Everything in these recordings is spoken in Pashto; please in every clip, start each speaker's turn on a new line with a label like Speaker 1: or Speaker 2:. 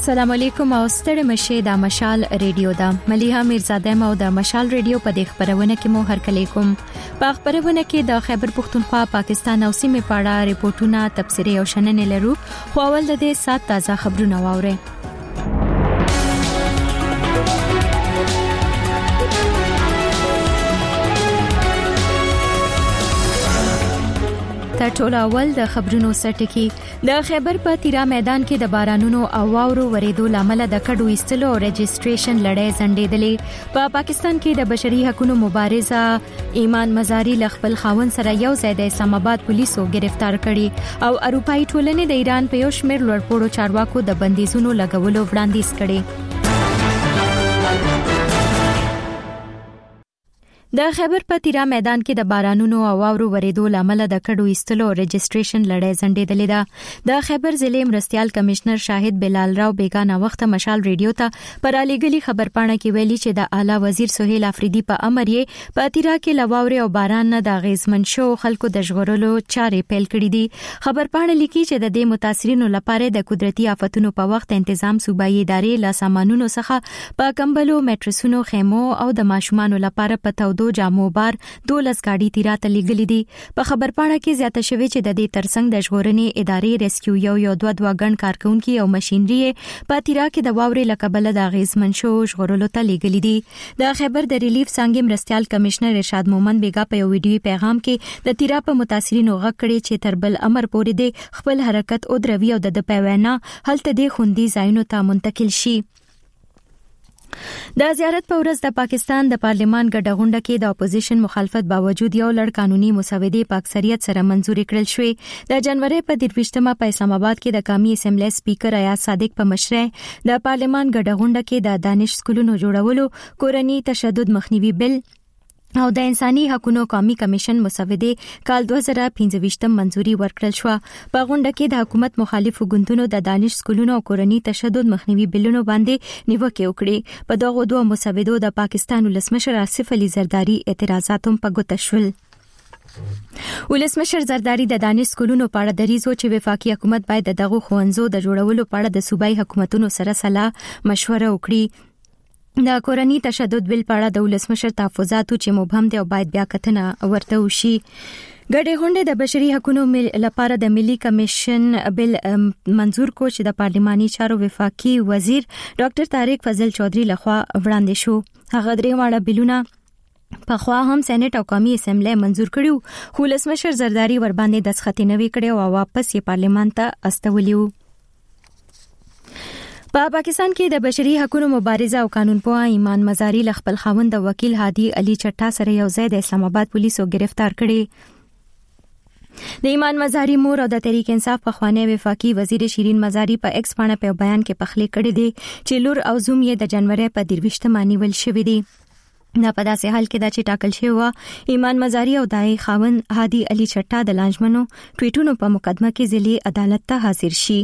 Speaker 1: السلام علیکم او ستړي مشه د مشال ریډیو دا مليها میرزاده مو د مشال ریډیو په دې خبرونه کې مو هرکلی کوم. په خبرونه کې د خیبر پختونخوا پاکستان او سیمې په اړه ریپورتونه تبصرې او شننې لرو. خو اول د دې سات تازه خبرونه واورئ. تر ټولو اول د خبرونو سرټکی د خیبر په تیرا میدان کې د بارانونو او واورو ورېدو لامل د کډو ایستلو او رجسټریشن لړۍ ځنډېدلې. په پاکستان کې د بشري حقوقو مبارزه ایمان مزاری خپل خاوند سره یو ځای د اسلام آباد پولیسو گرفتار کړي او اروپאי ټولنې د ایران په یو شمېر لوړپوړو چارواکو د بندیزونو لګولو وړاندیز کړي. د خیبر په تیرا میدان کې د بارانونو او واورو ورېدو لامل د کډو ایستلو او رجسټریشن لړۍ ځنډېدلې ده. د خیبر ضلع مرستيال کمشنر شاهد بلال راو بیگانه وخت مشال ریډیو ته پر الیګلی خبرپاڼه کې ویلي چې د اعلی وزیر سہیل افریدي په امر یې په تیرا کې لواوري او باران نه د غیزمن شو خلکو د ژغورلو چارې پیل کړې دي. خبرپاڼه لیکي چې د دې متاثرینو لپاره د قدرتي آفتونو په وخت تنظیم صوبایي ادارې لا سامانونو څخه په کمبلو میټرسونو خیمو او د ماشومان لپاره په دو جامو بار 12 گاډي تیرا ته لګلې دي. په خبرپاڼه کې زیاته شوی چې د دې ترڅنګ د ژغورنې ادارې ریسکیو یو دوه غن کارکونکو او ماشينري په تیرا کې د واورې لکبل د غیزمن شو ژغورلو ته لګلې دي. د خیبر د ریلیف څنګه مرستيال کمشنر ارشاد مومن بیگا په یو ویډیو پیغام کې د تیرا په متاثرینو غږ کړي چې تر بل امر پورې د خپل حرکت او دروي او د پیوانه هلته د خوندي ځایونو ته منتقل شي. د زیارت په ورځ د پاکستان د پارلیمان ګډه غونډه کې د اپوزیشن مخالفت باوجود یو لړ قانوني مسودې په اکثریت سره منزوري کړل شوې. د جنوري په 23مه په اسلام آباد کې د قومي اسمبلی سپیکر ایاز صادق په مشرۍ د پارلیمان ګډه غونډه کې د دانش سکولونو جوړولو، کورني تشدد مخنیوي بل او د انساني حقوقو قومي کمیشن مسودې کال 2025 منزوري ورکړل شو. په غونډه کې د حکومت مخالفو ګوندونو د دانش سکولونو او کورني تشدد مخنیوي بلونو باندې نیوکه وکړه. په دغه دوه مسودو د پاکستان ولسمشر آصف علي زرداری اعتراضات هم په ګوته شول. ولسمشر زرداری د دانش سکولونو په اړه دریځ چې وفاقي حکومت باید دغه ښوونځو د جوړولو په اړه د صوبایي حکومتونو سره صلاح مشوره وکړي. د کورني تشدد بل په اړه د ولسمشر تحفظاتو چې مبهم دي او باید بیا کتنه ورته وشي. ګډه غونډه د بشري حقوقو لپاره د ملي کمیشن بل منظور کو چې د پارلماني چارو وفاقي وزیر ډاکټر طارق فضل چودھری لخوا وړاندې شو. هغه درې واړه بلونه په خوا هم سېنات او قومي اسمبلی منظور کړیو، خو ولسمشر زرداری ور باندې دسخط نه وکړي او واپس یې پارلمان ته استولیو. په پاکستان کې د بشري حقوقو مبارزه او قانونپوه ایمان مزاری خپل خاوند د وکیل هادي علي چټا سره یو ځای د اسلام آباد پولیسو گرفتار کړي. د ایمان مزاری مور او د تحریک انصاف په خوانی وفاقي وزیر شیرین مزاری په ایکس باندې په بیان کې پخلی کړی دی چې لور او زوم یې د جنوري په 23مه نیول شوی دی. نه په داسې حال کې دا چې ټاکل شوی و ایمان مزاری او دای خاوند هادي علي چټا د لانجمنو ټویټونو په مقدمه کې ځلې عدالت ته حاضر شي.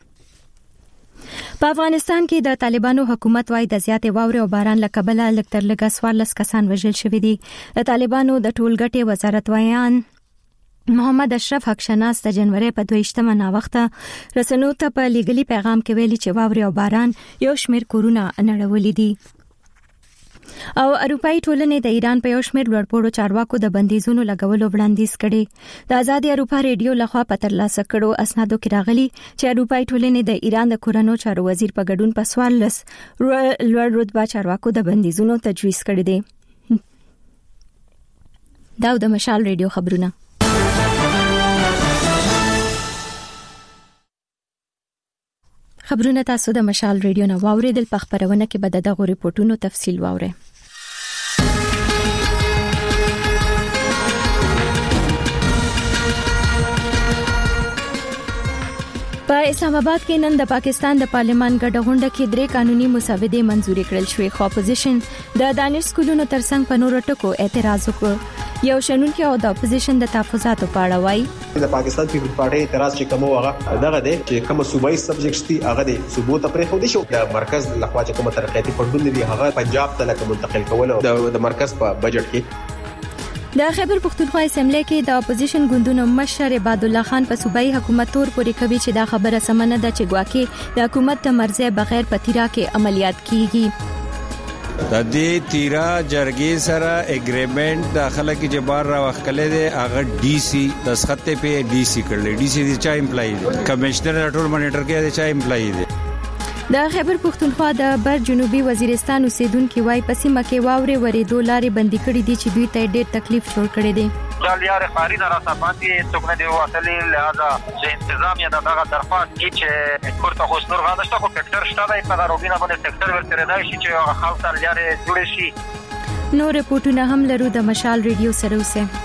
Speaker 1: په افغانستان کې د طالبانو حکومت وايي د زیاتې واورې او باران لکبله لکتر لګا 14 کسان وژل شوي دي. د طالبانو د ټولګټې وزارت ویان محمد اشرف حق شناس د جنوري په 22مه نا وخته رسنیو ته په لیګلی پیغام کې ویلي چې واورې او باران یو شمېر کورونه نړولې دي او اروپאי ټولنې د ایران په یو شمېر لوړپوړو چارواکو د بندیزونو لګولو وړاندیز کړي. د آزادي اروپا ریډیو لخوا په ترلاسه کړو اسنادو کې راغلي چې اروپאי ټولنې د ایران د کورونو چارو وزیر په ګډون په 14 لوړ رتبه چارواکو د بندیزونو تجویز کړی دی. دا د مشال ریډیو خبرونه. خبرونه تاسو د مشال ریډیو نه واوریدل. په خبرونه کې به دغه ریپورتونو تفصیل واورئ. په اسلام آباد کې نن د پاکستان د پارلیمان ګډه غونډه کې درې قانوني مسودې منزوري کړل شوې. خو اپوزیشن د دانش سکولونو ترڅنګ په نورو ټکو اعتراض وکړ. یو شنونکي او د اپوزیشن د تحفظاتو په اړه وایي
Speaker 2: د پاکستان پیپل پارټي اعتراض چې کوم هغه دغه دی چې کوم صوبایي سبجیکټس دي هغه د صوبو ته پرې خو دي شو د مرکز لخوا چې کوم ترقیاتي فندونه دي هغه پنجاب ته لکه منتقل کول د مرکز په بجټ کې
Speaker 1: د خیبر پختونخوا اسمبلی کې د اپوزیشن ګوندونو مشر عباد الله خان په صوبایي حکومت تور پورې کوي چې دا خبره سمنه ده چې ګواکې د حکومت د مرزه بغیر په تیرا کې عملیات کیږي.
Speaker 3: د دې تیرا جرګې سره اګریمنت داخله کې جبار را وکړل دي هغه ډي سي دسخط په ډي سي کړل. ډي سي د چا امپلای دي؟ کمشنر ټول مانیټر کې د چا امپلای دي؟
Speaker 1: د خیبر پختونخوا د بر جنوبي وزیرستان اوسیدونکو وايي په سیمه کې واورې ورېدو لارې بندي کړې دي چې دوی ته ډېر تکلیف جوړ کړی دی.
Speaker 4: جالیار خارینه را صفاتي څوک نه دی واصلې لہذا چې انتظامیه دغه درخواست کی چې ورته خوشنور غاښته کو فکټر شته دی په روبینه باندې فکټر ورته راځي چې هغه خلک سره لارې جوړ شي.
Speaker 1: نو رپورټونه هم لرو د مشال ریډیو سره اوسه.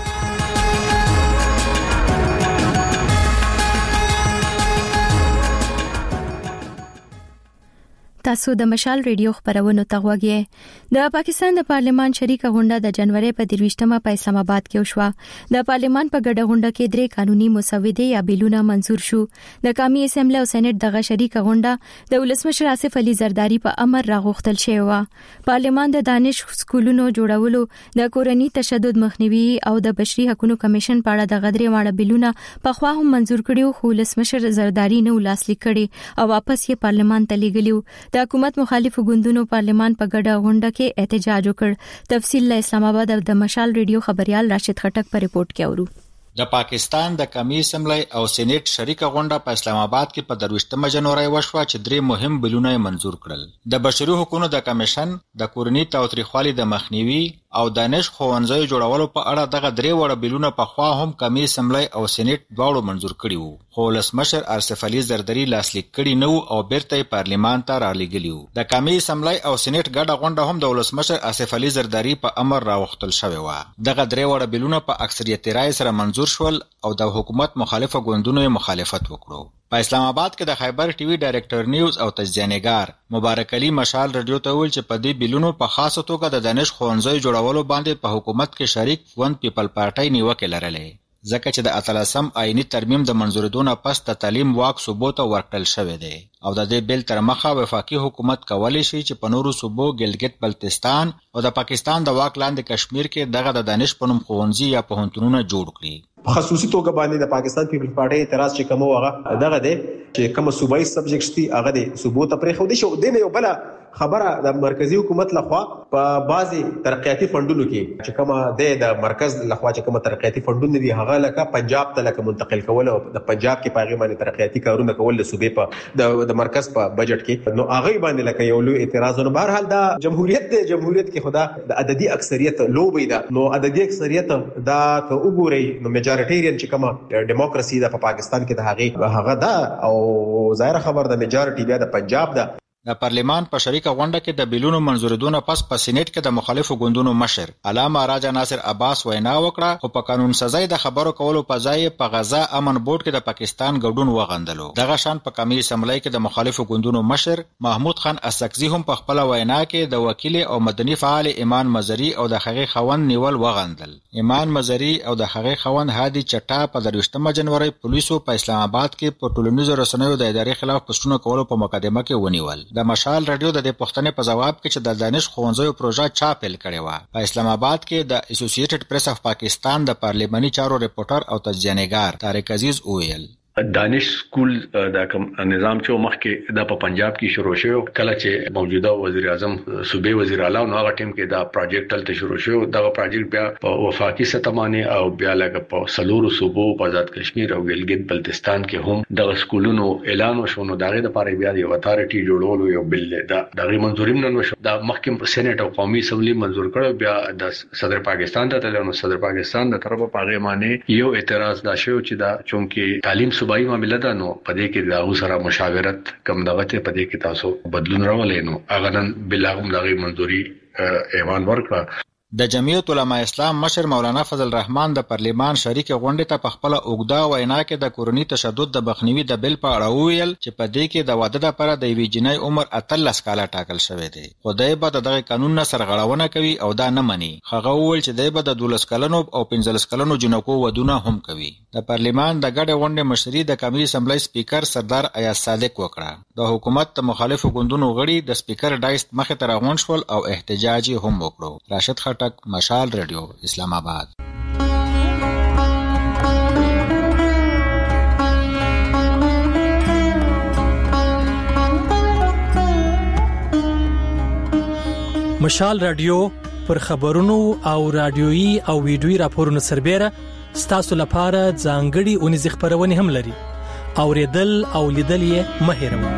Speaker 1: تاسو د مشال ریډیو خبرونو ته غوږی. د پاکستان د پارلمان شریکه غونډه د جنوري په 23مه په اسلام آباد کې وشوه. د پارلمان په ګډه غونډه کې 3 قانوني مسودې یا بیلونه منزور شو. د قومي اسمبلی او سېنات دغه شریکه غونډه د ولسمشر آصف علي زرداری په امر راغوښتل شوی و. پارلمان د دانش سکولونو جوړولو، د کورنۍ تشدد مخنیوي او د بشري حقوقو کمیشن په اړه د غدري واړه بیلونه په خوا هم منزور کړیو، خو ولسمشر زرداری نه لاسلیک کړي او واپس یې پارلمان ته لیږلیو. د حکومت مخالفو ګوندونو پارلمان په ګډه غونډه کې احتجاج وکړ. تفصیل له اسلام آباد د مشال ریډیو خبريال راشد خټک په ریپورت کې اورو.
Speaker 5: د پاکستان د قومي اسمبلی او سېنات شریکه غونډه په اسلام آباد کې په 23 جنوري وشوه چې 3 مهم بیلونه منزور کړل. د بشري حقوقو د کمیشن، د کورنۍ تاوتریخوالي د مخنیوي او دانش ښوونځیو جوړولو په اړه دغه 3 وړ بیلونه په خوا هم قومي اسمبلی او سېنات دواړو منزور کړي وو، خو ولسمشر آصف علي زرداری لاسلیک کړي نه او بیرته پارلمان ته رالیږلی وو. د قومي اسمبلی او سېنات ګډه غونډه هم د ولسمشر آصف علي زرداری په امر راوښتل شوی و. دغه 3 وړ بیلونه په اکثریت رای سره منزور شول او د حکومت مخالفه ګوندونو مخالفت وکړو. په اسلام آباد کې د خیبر ټي وي ډایریکټر نیوز او تجزیه‌نګار مبارک علي مشال رادیو ته ویل چې په دې بیلونو په خاصه توګه د دانش ښوونځیو جوړولو باندې په حکومت کې شریک ون پیپل پارټي نیوکه لرلې، ځکه چې د 18م آئینی ترمیم د منظوریدو نه پس د تعلیم واک صوبو ته ورکړل شوی دی او د دې بیل تر مخه وفاقي حکومت کولی شي چې په نورو صوبو ګلګت بلتستان او د پاکستان د واک لاندې کشمیر کې دغه د دانش په نوم ښوونځي یا پوهنتونونه جوړ کړي.
Speaker 2: خصوصي توګه باندې د پاکستان پیپل پارټي اعتراض چې کوم هغه دغه دی چې کوم صوبایي سبجیکټس دي هغه د صوبو ته پرې خو دي شو د یو بل خبره د مرکزی حکومت لخوا په بازي ترقیاتي فندونو کې چې کومه د مرکز لخوا چې کومه ترقیاتي فندونه دي هغه لکه پنجاب ته لکه منتقل کول او د پنجاب کې پاغي باندې ترقیاتي کارونه کول د صوبې په د مرکز په بجټ کې نو هغه باندې لکه یو لوی اعتراضونه. بهر حال دا جمهوریت کې خدا د عددي اکثریت لوبي ده، نو عددي اکثریت دا ته وګورئ نو میجارټیرین چې کومه ډیموکراسي د پاکستان کې د هغه دا او ظاهر خبر د میجارټي بیا د پنجاب ده.
Speaker 5: د پارلمان په شریکه غونډه کې د بیلونو منزوریدونه پس په سېنات کې د مخالفو ګوندونو مشر علامه راجا ناصر عباس وینا وکړه، خو په قانون سازي د خبرو کولو په ځای په غزا امن بورډ کې د پاکستان ګډون وغندلو. دغه شان په قومي اسمبلی کې د مخالفو ګوندونو مشر محمود خان اسکزي هم په خپل وینا کې د وکیل او مدني فعال ایمان مزری او د هغې خوند نیول وغندل. ایمان مزری او د هغې خوند هادي چټا په 23 جنوري پولیسو په اسلام آباد کې په ټولنیزو رسنیو د ادارې خلاف پوسټونه کولو په مقدمه کې ونیول. د مشال رادیو د دې پوښتنې په جواب کې چې د دانش ښوونځیو پروژه چا پیل کړې وه، په اسلام آباد کې د اسوسییټډ پریس اف پاکستان د پارلماني چارو ریپورټر او تجزیه‌نګار طارق عزیز وویل
Speaker 6: دانش سکول د نظام چې مخکې د پنجاب کې شروع شو، کله چې موجوده وزیر اعظم صوبې وزیر اعلی نو هغه ټیم کې دا پروجیکټ تل شروع شو. دا پروجیکټ بیا په وفاقي سطح باندې او بیا لکه په سلورو صوبو په آزاد کشمیر او ګلګت بلتستان کې هم د سکولونو اعلان وشو. نو دغه لپاره بیا یو اتارټي جوړولو یو بل دغه منظوریم نه وشو. دا مخکې سېنات او قومي اسمبلی منظور کړو، بیا د صدر پاکستان ته تلل. نو صدر پاکستان د طرفه پاغه باندې یو اعتراض دا شو چې دا چونکې تعلیم صوبایي معاملې ده، نو پدې کې دا سره مشاورت کم دغه ته پدې کې تاسو بدلون راولې. نو هغه نن بلاغم دغه منځوري ایوان ورکړه.
Speaker 5: د جمعیت علماء اسلام مشر مولانا فضل الرحمن د پارلمان شریک غونډې ته په خپل اوږده وینا کې د کورنۍ تشدد د بخنوي د بل په اړه وویل چې په دې کې د واده لپاره د یوې جنۍ عمر 13 کاله ټاکل شوی دی، خو دی به دغه قانون نه سرغړونه کوي او دا نه مني. هغه وویل چې دی به د 12 کلنو او 15 کلنو جنکو ودونه هم کوي. د پارلمان د ګډې غونډې مشري د قومي اسمبلی سپیکر سردار ایاز صادق وکړه. د حکومت د مخالفو ګوندونو غړي د سپیکر ډایس مخې ته راغونډ شول او احتجاج هم وکړو. راشد خټک، مشال رادیو، اسلام آباد.
Speaker 7: مشال رادیو پر خبرونو او رادیويي او ویډیويي راپورونو سربېره ستاسو لپاره ځانګړي اونیزې خبرونه هم لري. اوریدل او لیدل یې مه هېروئ.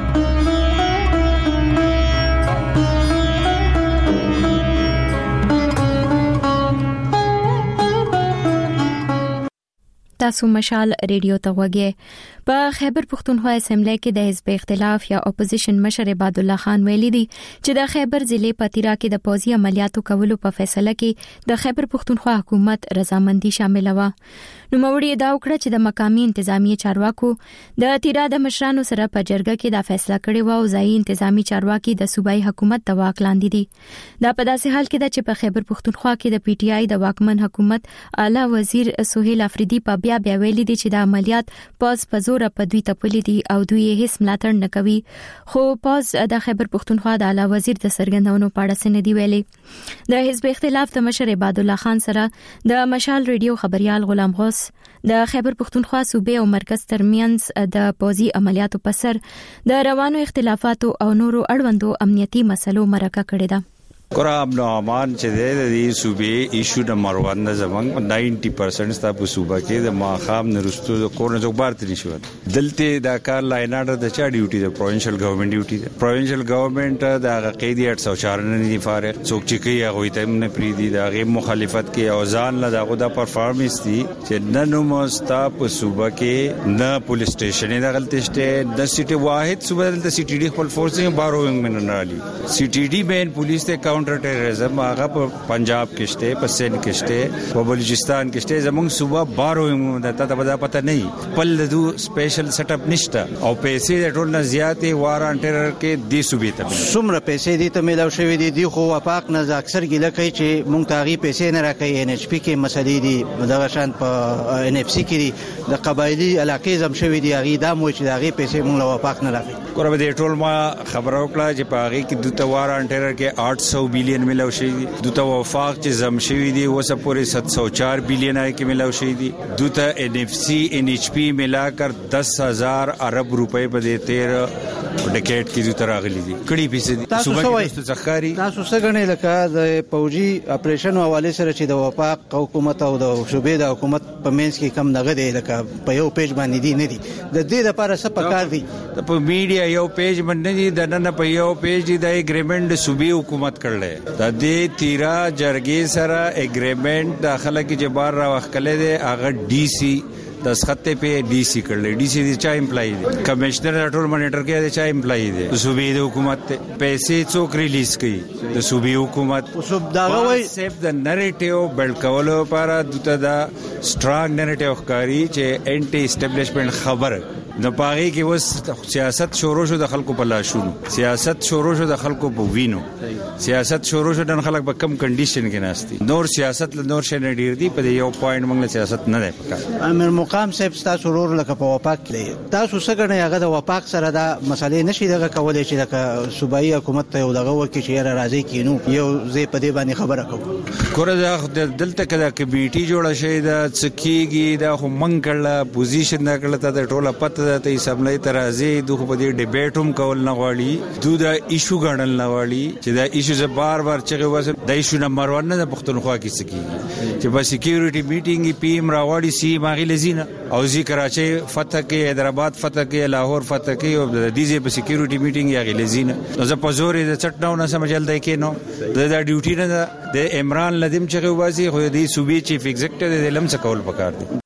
Speaker 1: تاسو مشال ریډیو ته وګورئ. په خیبر پختونخوا اسمبلی کې د حزب اختلاف یا اپوزیشن مشر عباد الله خان ویلي دي چې د خیبر ضلع پتیرا کې د پوځي عملیاتو کولو په فیصله کې د خیبر پختونخوا حکومت رضامندي شامل و. نو موري دا وکړه چې د مقامي انتظامی چارواکو د تیرا د مشرانو سره په جرګه کې دا فیصله کړې و او ځایي انتظامی چارواکي د صوبایي حکومت د واک لاندې دي. دا په داسې حال کې ده چې په خیبر پختونخوا کې د پی ټی آی د واکمن حکومت اعلی وزیر سہیل افریدي په بیا ویلي دي چې د عملیات پاس په زور په دوی تپلي دي او دوی هیڅ ملاتړ نه کوي. خو پاس د خیبر پختونخوا د اعلی وزیر د سرګندونو په اړه څه نه دی ویلي. د حزب اختلاف د مشر عباد الله خان سره د مشال ریډیو خبريال غلام غوث د خیبر پختونخوا صوبې او مرکز ترمنځ د پوځي عملیاتو په سر د روانو اختلافاتو او نورو اړوندو امنیتي مسلو مرکه کړې ده.
Speaker 3: قرآن نعمان چې د صوبې ایشو نمبر 1 د زمنګ 90% ستا په صوبه کې د ماخام نرستو د کورن زوبار تری شو دلته دا کار لاین اډر د چا ډیوټي د پروینشل ګورنمنت ډیوټي ده. پروینشل ګورنمنت د قیدی 804 نه دی فارغ څوک چې کوي هغه ته نه پری دي د غیر مخالفت کې او ځان له دغه د پرفارمنس دي چې نن مستا په صوبه کې نه پولیس سټیشن د غلطی شته د سټي واحد صوبه د سی ټي ډي خپل فورسینګ باروینګ مننالي سی ټي ډي بین پولیس ته counter terrorism هغه په پنجاب کې شته په سند کې شته په بلوچستان کې شته زموږ صوبه بارو ته پته نه پل دو سپیشل سیټ اپ نشته او پیسې د ټول نه زیاتې واران ټیرر کې دی صوبې ته
Speaker 8: څومره پیسې دي ته ملاو شوې دي دی خو وفاق نه اکثر ګله کوي چې مونږ تاغي پیسې نه راکې ان ایچ پی کې مسلې دي دغه شان په ان اف سی کې د قبایلی علاقې زم شوې دي هغه دا مو چې دغه پیسې مونږ له وفاق نه راکې
Speaker 3: کوربه د ټول ما خبرو کړه چې په هغه کې د تواران ټیرر کې 800 बिलियन मिलाव شي دي دوته وفاق چې زم شوی دي وسه پورې 704 बिलियन آی کې ملاو شي دي دوته ان اف سی ان ایچ پی ملاکر 10000 ارب روپے په دې 13 ډیکیټ کې دوته راغلي دي کړي پیسې صوبه کې ځخاري
Speaker 8: تاسو څنګه لکه د پوجي اپریشن حواله سره چې د وفاق حکومت او د صوبې د حکومت په مینس کې کم نغد لکه په یو پیج باندې دي نه دي د دې لپاره څه پکار دي
Speaker 3: په میډیا یو پیج باندې دي د نن په یو پیج دی د اګریمنت صوبې حکومت کړل د دې تیرا جرګې سره اګریمنت داخله کې جبار را وکړل دي هغه ډي سي د سخته په ډي سي کړل ډي سي د چا امپلای دي کمشنر ټول مانیټر کې د چا امپلای دي صوبې د حکومت پیسې څوک ریلیز کوي د صوبې حکومت
Speaker 8: صوب دا وایي
Speaker 3: سیف د نریټیو بلډ کولو لپاره دته دا سټرانګ نریټیو ښکاری چې انټي اسټابلیشمنت خبر نو پاره کې وس سیاست شروع شو د خلکو په لاشونو سیاست شروع شو د خلکو په وینو سیاست شروع شو د خلک په کم کنډیشن کې ناشتي نور سیاست له نور شنه ډیر دی په یو پوینټ موږ سیاست نه دی پکا
Speaker 8: امر مقام صاحب تاسو ورور لکه په وپاک کې تاسو څنګه هغه د وپاک سره دا مسلې نشي دغه کولای چې د صوبایي حکومت ته یو دغه وکړي چې راځي کینو یو زی په دې باندې خبره کوم
Speaker 3: کور دلته کدا کمیټي جوړه شي دا څکیږي دا هم منګل پوزیشن دا کړه ته ټوله پته ته سملې ترازی دوه په دې ډیبیټ هم کول نه غواړي دوی دا ایشو غړل نه غواړي چې دا ایشو ز بار بار چې واسه د ایشو نمبر 1 نه پښتونخوا کې سکی چې په سکیورټي میټینګ پی ایم راوړي سی ماغي لزینه او زی کراچي فتح کې حیدرآباد فتح کې لاهور فتح کې او د دې په سکیورټي میټینګ یې لزینه نو زه په زور د چټناو نه سمجل دی کې نو دا ډیوټي نه د عمران لدیم چې واسي خو دې صوبې چیف ایگزیکټیو د لم څه کول پکار دي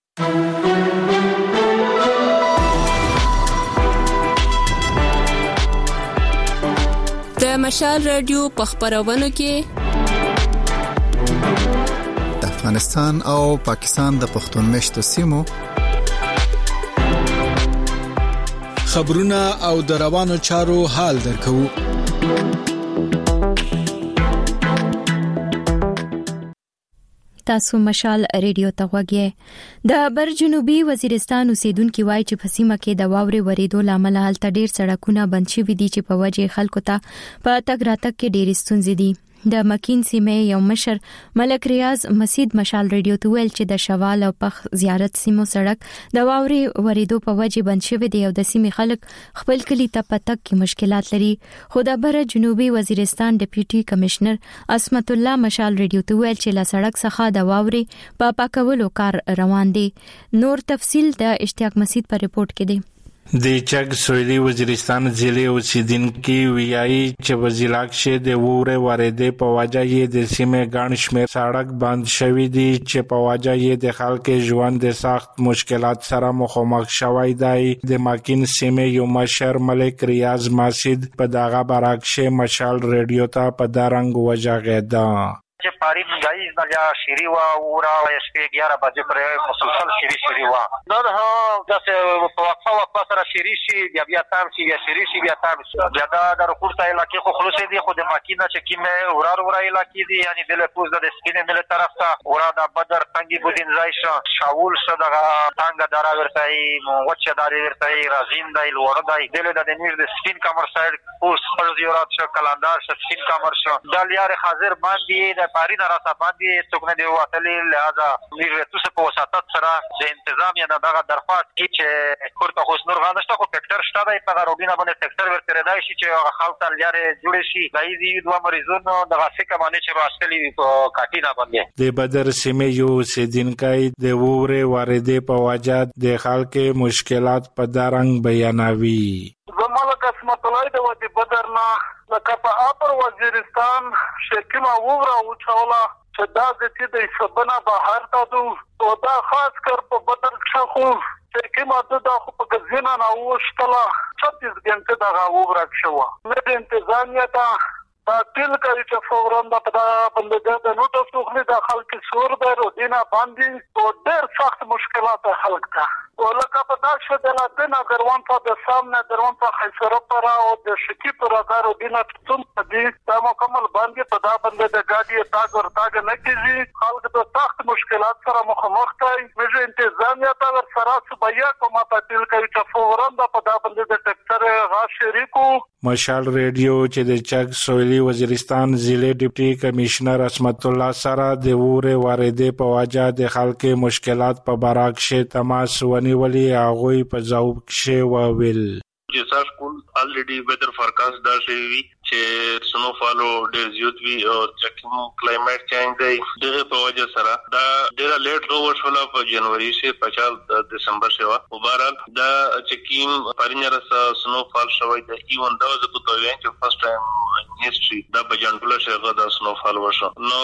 Speaker 9: د مشال رادیو په خبرونو کې
Speaker 10: د افغانستان او پاکستان د پښتون مشتو سیمو
Speaker 11: خبرونه او د روانو چارو حال درکو.
Speaker 1: تاسو مشال ریډیو ته وګورئ. د بر جنوبي وزیرستان اوسیدونکو وایي چې په سیمه کې د واورې ورېدو لامل هلته ډېر سړکونه بند شوي دي چې په وجه خلکو ته په تګ راتګ کې ډېر ستونزې دي. د مکین سیمه یو مشر ملک ریاض مسجد مشال ریډیو ته ویل چې د شوال او پخ زیارت سیمو سړک د واورې ورېدو په وجه بند شوی دی او د سیمې خلک خپل کلی ته پتک کې مشکلات لري. خو د بره جنوبي وزیرستان ډیپټي کمشنر عصمت الله مشال ریډیو ته ویل چې له سړک څخه د واورې په پاکولو کار روان دی. نور تفصیل د اشتیاق مسجد په ریپورت کې دی.
Speaker 12: د چک سویلی وزیرستان ضلع اوسیدونکو ویایي چې وزیرلاک شه د ووره واردې په وجه یې د سیمې ګڼ شمېر سړک بند شوی دی چې په وجه یې د خلکو ژوند د سخت مشکلات سره مخامخ شوی دی. د ماکین سیمې یو مشر ملک ریاض مسجد په دغه برعکس مشال ریډیو ته په درنګ وجاغیدا
Speaker 4: چې پاری منګای نه یا شری وا اورا شپې 11 بجې پر مسلسل شری وا نو داسې په وقفه سره شری شي بیا تام شي بیا شری شي بیا تام شي بیا د رکورته علاقې خو خلوص دي خو د ماکینه چې کیمه اورا علاقې دي یعنی د لپوز د سپینې مل طرف ته اورا د بدر تنګي بودین زایش شاول صدغه تنګ درا ورتای وچه داري ورتای رازین دای لور دای د نیر د سپین کمر سایډ پوس پر زیارت شو کلندر شو سپین کمر شو د لیار حاضر باندې پارینا را باندې څوک دی واتلې لہذا موږ تاسو په وساتت سره د انتظامیه دغه درخواست کی چې کورته حسنور غانشته خو فکټر شته دی په روبینه باندې فکټر ورته راځي چې خلک لارې جوړ شي دای دی دوه مریضونو دغه څه باندې چې راستلی په کاټینا باندې
Speaker 12: د بدر سیمه یو سیدینکای د ووره واردې په وجه د خلکو مشکلات په درنګ بیانوي.
Speaker 13: زمالک اسمت الله د وادي بدرنا لکه په اپر وزیرستان شکیما وورا او چولا چې دا د سبنا بهر تاسو او دا خاص کر په بدر څخه شکیما د خو په غزینا نه وشتله 36 غنټه دا وورا شو نه انتظامیه دا تل کوي چې فوران د بندګۍ د نوټو څخه د خلک سور د رودینا باندې او ډېر سخت مشکلات خلک ته ولکه په داشه د لاتنا دروان په د سامنے دروان په خیسره پر او د شکی پر د رودینا څوم دي دا مکمل باندې په دا باندې د ګاډي تاګ ور تاګ نه کیږي خلک د سخت مشکلات سره مخامخ دي. مې انتظامیه تا ور سره صبیا کومه په تل کوي چې فوران د په دا باندې د ټکټر غا شریکو.
Speaker 12: مشال ریډیو چې د چک سویلی وزیرستان ضلع ډیپټي کمشنر عصمت الله سره د ووره واردې په وجه د خلکو مشکلات په برعکس تماس ونیولي هغوی په ځواب کې وویل
Speaker 14: چې سر کول الریډي ویدر فورکاست دا شوی چې سنوفالو ډېر زیات وی او چې کلایمټ چینج دی دغه په وجه سره دا ډېر لیټ وشوله په جنوري سے 15 دسمبر شو او بهرحال دا چې کیم پرینر سنوفال شوی د ایون دا د 2020 فرست ټایم هیستوري دا په جنټوله شغه د سنوفال وشو نو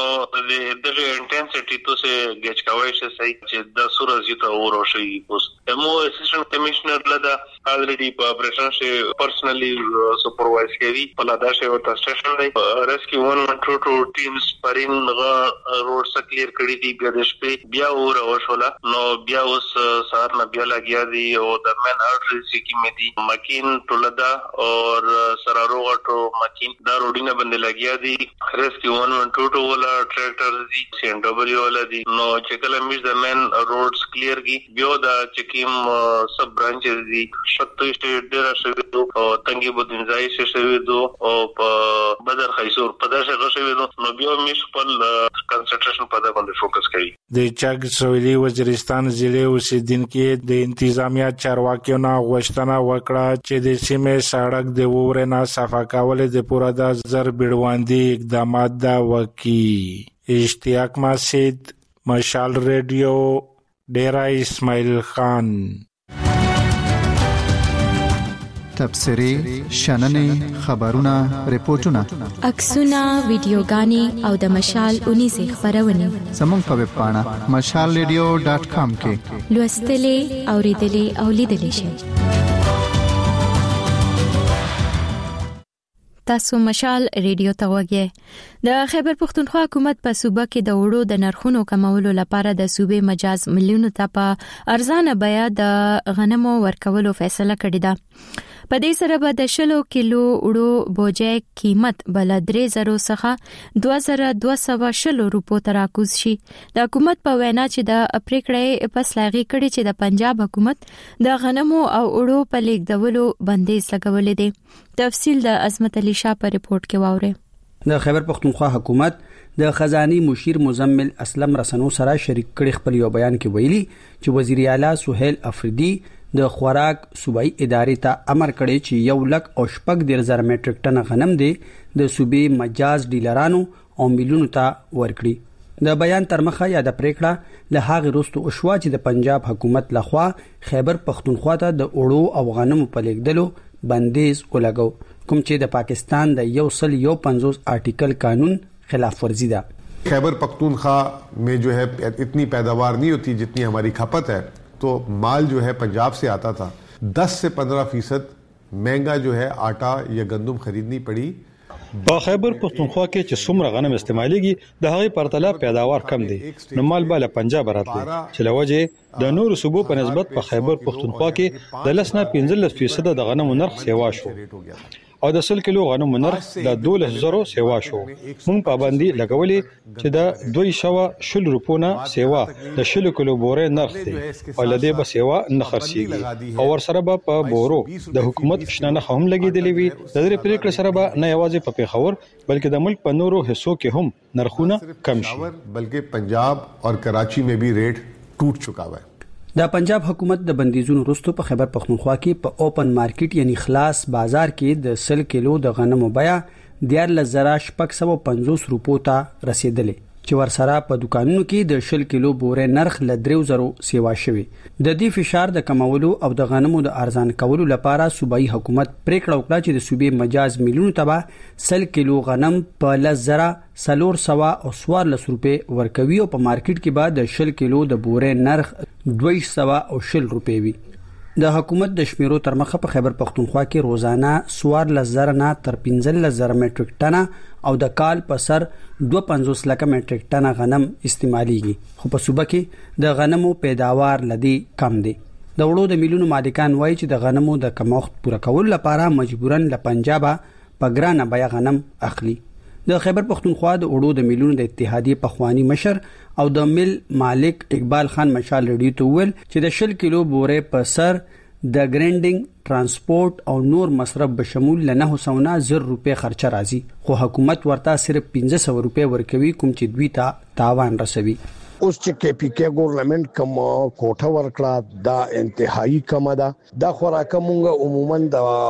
Speaker 14: دغه انټنسټی تو سه ګچ کاوي شي چې د سورج ته اورو شي اوس مو اسسټنټ کمشنر لدا الریډي په اپریشن شه پرسنلی سپروایز کوي په لدا شه ورته سټیشن دی ریسکیو 112 ټیمز پرین روډ س کلیر کړی دی بیا د شپې بیا اور وشولا نو بیا اوس سار نه بیا لګیا دی او د مین ارټری سکی مې دی مکین ټولدا اور سرارو غټو مکین دا روډینه باندې لګیا دی ریسکیو 112 ولا ټریکټر دی سی ان ډبلیو ولا دی نو چې کله مې د مین روډز کلیر کی بیا دا چکیم سب برانچز دی شتو سټیټ ډیر شوی دو او تنګي بودنځای شوی دو او په بدر خیسور په داسې غشوي نو بیا مې خپل کنسنټریشن په دا باندې فوکس کوي.
Speaker 12: د چک سویلی وزیرستان ضلع اوسیدونکو د انتظامیه چارواکیو نه غوښتنه وکړه چې د سیمې سړک د ووره نه صفا کول د پوره د زر بیړوندي اقدامات دا وکي. اشتیاق مسجد مشال ریډیو ډیرا اسماعیل خان.
Speaker 10: تبصری شننې خبرونه ریپورتونه
Speaker 1: عکسونه ویډیوګانې او د مشال 19 خبرونه
Speaker 10: زموږ په ویب پاڼه mashalradio.com کې
Speaker 1: لوستلې اوریدلې او لیدلې شئ. تاسو مشال ریډیو ته وګورئ. د خیبر پختونخوا حکومت په صوبه کې د وړو د نرخونو کمولو لپاره د صوبې مجاز ملیونو ته په ارزانه بیه د غنمو ورکولو فیصله کړې ده. په دې سره به د 10 کیلو وړو بوجای قیمت بل 3000 څخه 2220 روپو ته راکوز شي. د حکومت په وینا چې د اپریکړې پس لاغي کړي چې د پنجاب حکومت د غنمو او وړو په لیږدولو بندیز لګولې دي. تفصیل د عظمت علي شاه په ریپورت کې واورئ.
Speaker 15: د خیبر پختونخوا حکومت د خزاني مشیر مزمل اسلم رسنو سره شریک کړي خپل یو بیان کې ویلي چې وزیر اعلی سہیل افریدي د خوراک صوبایي ادارې ته امر کړی چې 1,80,000 میټریک ټن غنم دی د صوبې مجاز ډیلرانو او میلونو ته ورکړي. د بیان تر مخه یا د پریکړه له هغه وروسته او شوا چې د پنجاب حکومت لخوا خیبر پختونخوا ته د اوړو او غنمو په لیږدلو بندیز ولګو، کوم چې د پاکستان د 150 آرټیکل قانون خلاف ورزی ده.
Speaker 16: खैबर पख्तूनख्वा में जो है इतनी पैदावार नहीं होती जितनी हमारी खपत है, तो माल जो है पंजाब से आता था. 10 से 15% महंगा जो है आटा या गंदम खरीदनी पड़ी.
Speaker 17: په خیبر پختونخوا کې چې څومره غنم استعمالېږي د هغې پرتله پیداوار کم دی، نو مال به له پنجاب راتلی چې له وجې د نورو صوبو په نسبت په خیبر پختونخوا کې د 10 نه 15% د غنمو نرخ سیوا شو او د 100 کیلو غنمو نرخ د 12,000 سیوا شو. موږ پابندي لګولې چې د 220 روپو نه سیوا د 100 کیلو بورې نرخ دی او لدې به سیوا نه خرڅيږي او ور سره به په بورو د حکومت شننه هم لګیدلې وي. د دې پریکړه سره به نه یوازې په پیښور بلکې د ملک په نورو حصو کې هم نرخونه کم شي،
Speaker 16: بلکې پنجاب او کراچي में भी रेट टूट चुका है.
Speaker 15: د پنجاب حکومت د بندیزونو وروسته په خیبر پختونخوا کې په اوپن مارکیټ یعنی خلاص بازار کې د 100 کیلو د غنمو بیه 14,650 روپو ته رسیدلې چې ورسره په دکانونو کې د 100 کیلو بورې نرخ ل 3,000 سیوا شوی. د دې فشار د کمولو او د غنمو د ارزان کولو لپاره صوبایي حکومت پریکړه وکړه چې د صوبې مجاز میلونو ته 100 کیلو غنم په 10,414 روپے ورکوي او په مارکیټ کې بعد د 100 کیلو د بورې نرخ 220 روپے وي. د حکومت د شمیرو تر مخه په خیبر پختونخوا کې روزانه 14,000 نه تر 15,000 میټریک ټن او د کال په سر 250 لک میټریک ټن غنم استعماليږي، خو په صوبه کې د غنمو پیداوار لدی کم دی. د وړو د میلونو مالکان وایي چې د غنمو د کمښت پوره کولو لپاره مجبورن له پنجاب په ګرانه بیه غنم اخلي. د خیبر پختونخوا د وړو د میلونو د اتحادیې پخوانی مشر او د مل مالک اقبال خان مشال ریډیو ته ویل چې د 100 کیلو بورې په سر د ګرینډینګ ترانسپورت او نور مصرف به شمول له 900 روپے خرچه راځي، خو حکومت ورته صرف 1500 روپے ورکوي کوم چې دوی ته تاوان رسوي.
Speaker 18: اوس چې کې پی کې ګورنمنت کوم کوټه ورکړه دا انتهایی کم ده. دا خوراکه مونږ عموما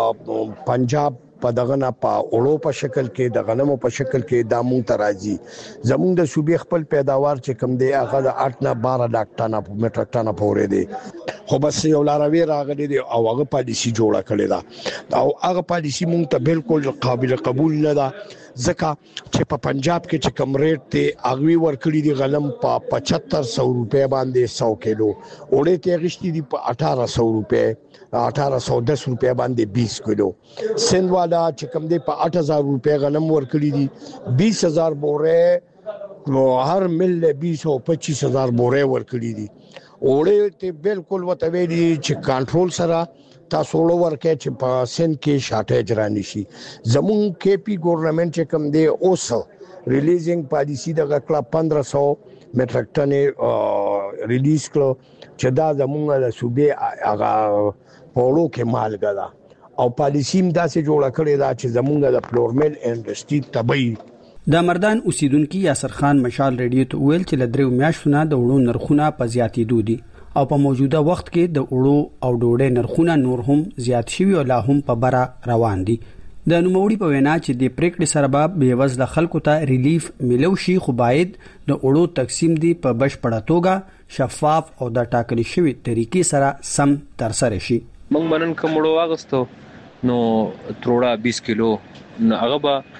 Speaker 18: د پنجاب په دغه نه په اورو په شکل کې د غنمو په شکل کې د مونږ تراځي. زمونږ د صوبې خپل پیداوار چې کم دی هغه د 8 نه 12 لاک ټنه میټریک ټنه پورې دی، خو بس یو لاروي راغلي دی او هغه پالیسی جوړه کړې ده او هغه پالیسی مونږ ته بالکل قابل قبول نه ده، ځکه چې په پنجاب کې چې کم ریټ ته اغوي ورکړي دي غنم په 7500 روپے باندې 100 کیلو، اورې ته غشتي دي په 1800 روپے 1810 روپے باندې 20 کیلو، سند والا چې کم دی په 8000 روپے غنم ورکړي دي، 20000 بورې نو هر مل 20 او 25000 بورې ورکړي دي. اورې ته بالکل وته ویلي چې کنټرول سره تاسو ورکه چې په سند کې شارټیج رانی شي. زمون کې پی ګورنمنت چې کم دی اوس ریلیزینګ پالیسی د غکلا 1500 میټریک ټن ریلیز کړو چې دا زمونږ د صوبې هغه پورو کې مال غلا او پالیسی هم داسې جوړه کړې ده چې زمونږ د فلورمل انډستری تبعی.
Speaker 15: د مردان اوسیدونکو یاسر خان مشال ریډیو ته ویل چې لدریو میاشتونه د وړو نرخونه په زیاتېدو دي او په موجوده وخت کې د وړو او ډوډۍ نرخونه نور هم زیات شوي او لا هم په بره روان دي. د نوموړي په وینا چې د پریکړې سره به بېوزله خلکو ته ریلیف ملو شي، خو باید د وړو تقسیم دی په بشپړه توګه شفاف او د ټاکلي شوی طریقې سره سم ترسره شي.
Speaker 19: موږ منن کومړو واغستو نو تروړه 20 کیلو نو هغه به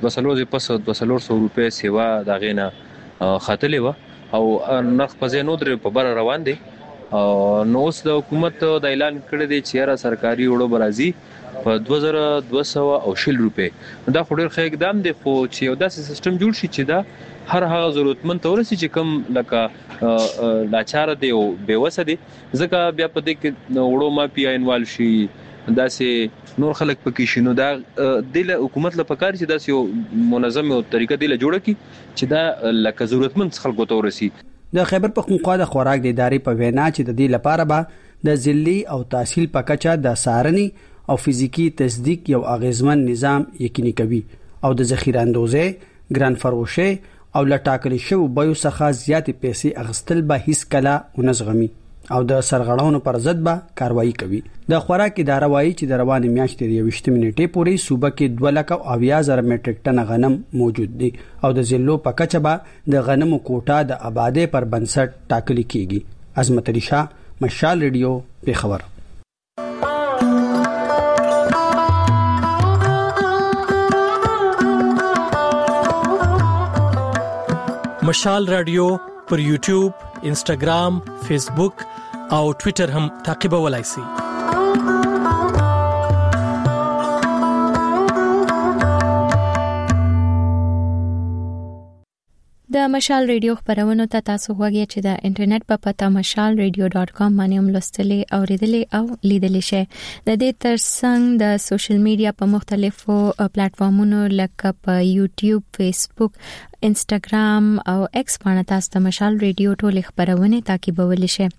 Speaker 19: 200 روپے سیوا دا غینا خاتلې و او نرخ په زینو در په بر روان دي. نو اوس د حکومت د اعلان کړی دی چې را سرکاري وړو برازي په 2220 روپے. دا خو ډېر ښه اقدام دی، خو چې یو داسې سیستم جوړ شي چې دا هر هغه ضرورتمند ته ورسي چې کم لکه لاچار دی او بیوسه دی، ځکه بیا په دې کې وړو مافیا انوالو شي داسې نور خلک پکې شنو. دا د حکومت لپاره پکار چې داسې یو منظم او طریقه دی له جوړه کی چې دا لکه ضرورتمند خلکو ته ورسي.
Speaker 15: د خیبر پختونخوا د خوراک د ادارې په وینا چې د دې لپاره به د ضلعي او تحصیل په کچه د سارني او فزیکی تصدیق یو اغیزمن نظام یقیني کوي او د ذخیره اندوزه ګران فروشه او لټاکل شو بيو څخه زیاتې پیسې اغستل به هیڅ کله ونزغمي او د سرغړونو پر ضد به کاروایی کوي. د خوراک اداره وايي چې د روانې میاشتې 28 منټې پورې صوبه کې 2,80,000 میټریک ټن غنم موجود دي او د ضلعو په کچه به د غنمو کوټه د آبادی پر بنسټ ټاکل کیږي. عظمت علي شاه، مشال ریډیو، پیښور.
Speaker 7: مشال رادیو پر یوټیوب، انسټاګرام، فیسبوک او ټوئیټر هم تعقیبولای شئ.
Speaker 1: د مشال ریډیو خبرونه ته تاسو غواړئ چې د انټرنیټ په پته mashalradio.com باندې هم لوستلې او ریډلې او لیدلې شئ. د دې ترڅنګ د سوشل میډیا په مختلفو پلیټفارمونو لکه په یوټیوب، فیسبوک، انسټاګرام او ایکس باندې تاسو د مشال ریډیو ټول خبرونه تعقیبولی شئ.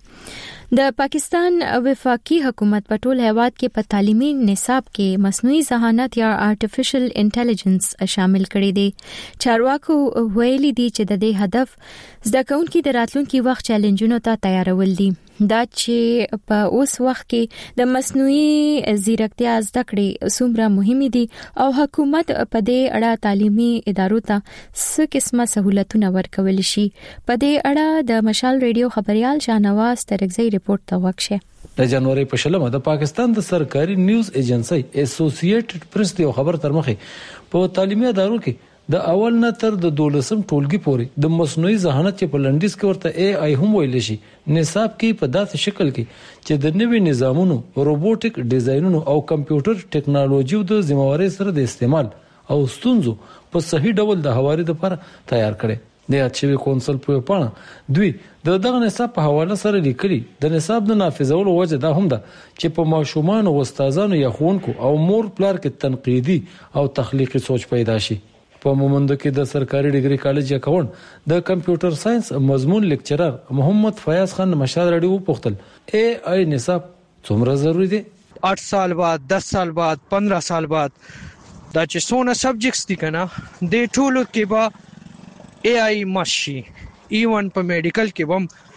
Speaker 1: د پاکستان وفاقي حکومت په ټول هیواد کې په تعلیمي نصاب کې مصنوعي ذهانت یا آرټیفیشل انټيليجنس شامل کړي دي. چارواکو ویلي دي چې د دې هدف زده کوونکو د راتلونکي وخت چیلنجونو ته تیارول دي. دا چې په اوس وخت کې د مصنوعي ځیرکتیا زده کړې څومره مهمه دي او حکومت په دې اړه تعلیمي ادارو ته څه قسمه سہولتونه ورکول شي. په دې اړه د مشال ریډیو خبريال شاهنواز ترغزی ریپورت ته وکړه.
Speaker 20: د جنوري په شلمه د پاکستان د سرکاري نیوز ایجنسی اسوسییټډ پریس یو خبر تر مخه په تعلیمي ادارو کې د اول نه تر د 12 ټولګي پورې د مصنوعي ذهانت په لنډیز کې ورته اي اي هم ویل شي نصاب کې په داسې شکل کې چې د نوي نظامونو، روبوټیک ډیزاینونو او کمپیوټر ټیکنالوژي د ذمہواري سره د استعمال او ستونزو په صحیح ډول د حوالې لپاره تیار کړي. د اچوي کونسل په پاڼه دوی دغه نصاب په حواله سره لیکلي د نصاب د نافذولو وجه دا هم ده چې په ماشومان او استادانو یا ښوونکو او مور پلار کې تنقیدي او تخلیقي سوچ پیدا شي. په مومندو کې د سرکاري ډیګري کالج اکاونټ د کمپیوټر ساينس مضمون لیکچرر محمد فیاض خان مشال رډیو پوښتل اي اي نصاب څومره ضروری دی؟
Speaker 21: 8 سال بعد، 10 سال بعد، 15 سال بعد دا چې څونه سبجیکټس دي کنه د ټولو کې به اي اي ماشي. ایون په میډیکل کې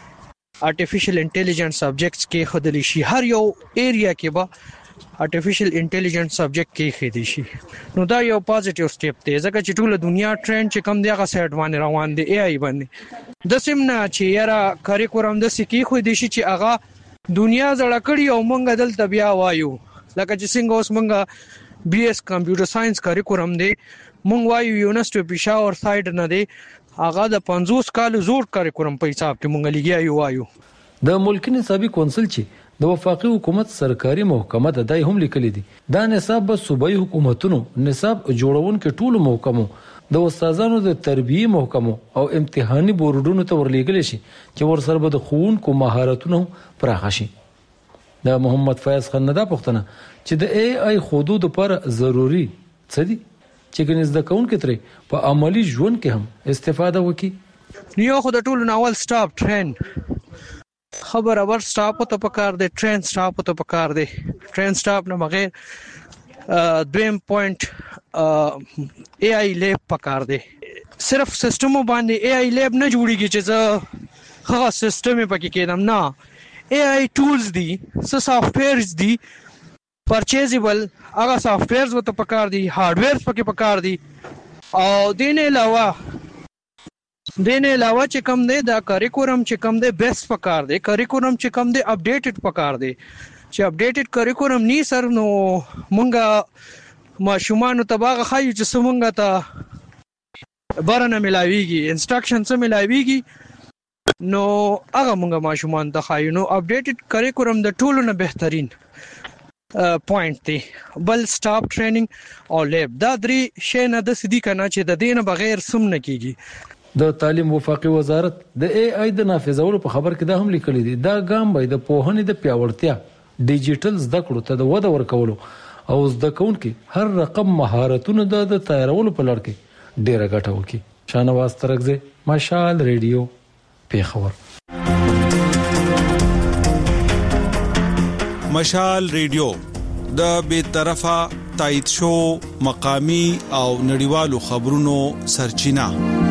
Speaker 21: هم آرټیفیشل انټيليجنس سبجیکټس کې خدلی شي. هر یو ایریا کې به آرټیفیشل انټيليجنس سبجیکټ کې خېدي شي. نو دا یو پوزټیو سټیپ دی ځکه چې ټول دنیا ټرند چې کم دی هغه سایډ باندې روان دی اي اي باندې. د سیمنا چې یاره کریکولم د سکی خو دي شي چې هغه دنیا زړه کړی او مونږ دلته بیا وایو لکه چې څنګه اوس مونږ بي اس کمپیوټر ساينس کریکولم دی مونږ وایو یونیورسيټي پېښور سایډ نه دی هغه د 50 کال زوړ کریکولم په حساب کې مونږ لګیایو وایو.
Speaker 20: د ملکی نصابي کونسل چې د وفاقي حکومت سرکاري محکمه د دای هم لیکلي دي دا نصاب به صوبایي حکومتونو نصاب جوړونکو ټولو محکمو د استادانو د تربیه محکمو او امتحاني بورډونو ته ورلېږل شي چې ورسره به د ښوونکو مهارتونه پراخ شي. د محمد فیاض خان نه دا پوښتنه چې د اي اي حدود لپاره ضروری څه دي چې ګنځ د کون کې ترې په عملی ژوند کې هم استفاده وکړي.
Speaker 21: نیو خو د ټولو ناول سټاپ ټرین خبر اور سٹاپ ته پکار دی ټرین سٹاپ ته پکار دی ټرین سٹاپ نه بغیر دویم پوینټ اي اي لیب پکار دی. صرف سیستم باندې اي اي لیب نه جوړیږي چې هغه سیستم پکې کېدم نه اي اي ټولز دي څه سافټویرز دي پرچیزیبل هغه سافټویرز وته پکار دي هارډویرز پکې پکار دي او دینه علاوه چې کم دی دا کریکولم چې کم دی بیسټ پکار دی کریکولم چې کم دی اپډیټډ پکار دی چې اپډیټډ کریکولم نی سر نو مونږه ماشومان ته باغ خایو چې سمونګه ته بارنه ملاویږي انسټرکشن سم ملاویږي نو هغه مونږه ماشومان ته خایو نو اپډیټډ کریکولم د ټولو نه بهترین پوینټ دی. بل سټاپ ټریننګ او لیب دا درې شی نه د سدي کنه چې د دین بغیر سم نه کیږي.
Speaker 20: د تعلیم وفاقي وزارت د اي اي د نافذولو په خبر کې دا هم لیکلي دي دا ګام به د پوهنې د پیاوړتیا ډیجیټل زده کړو ته د وده ورکولو او زده کوونکو هر رقم مهارتونو د تیارولو په لړ کې ډیره ګټه وکړي. شاهنواز ترغزی مشال ریډیو پیښور.
Speaker 22: مشال ریډیو د بے طرفه
Speaker 11: تایید شو مقامی او نړیوالو خبرونو سرچینه.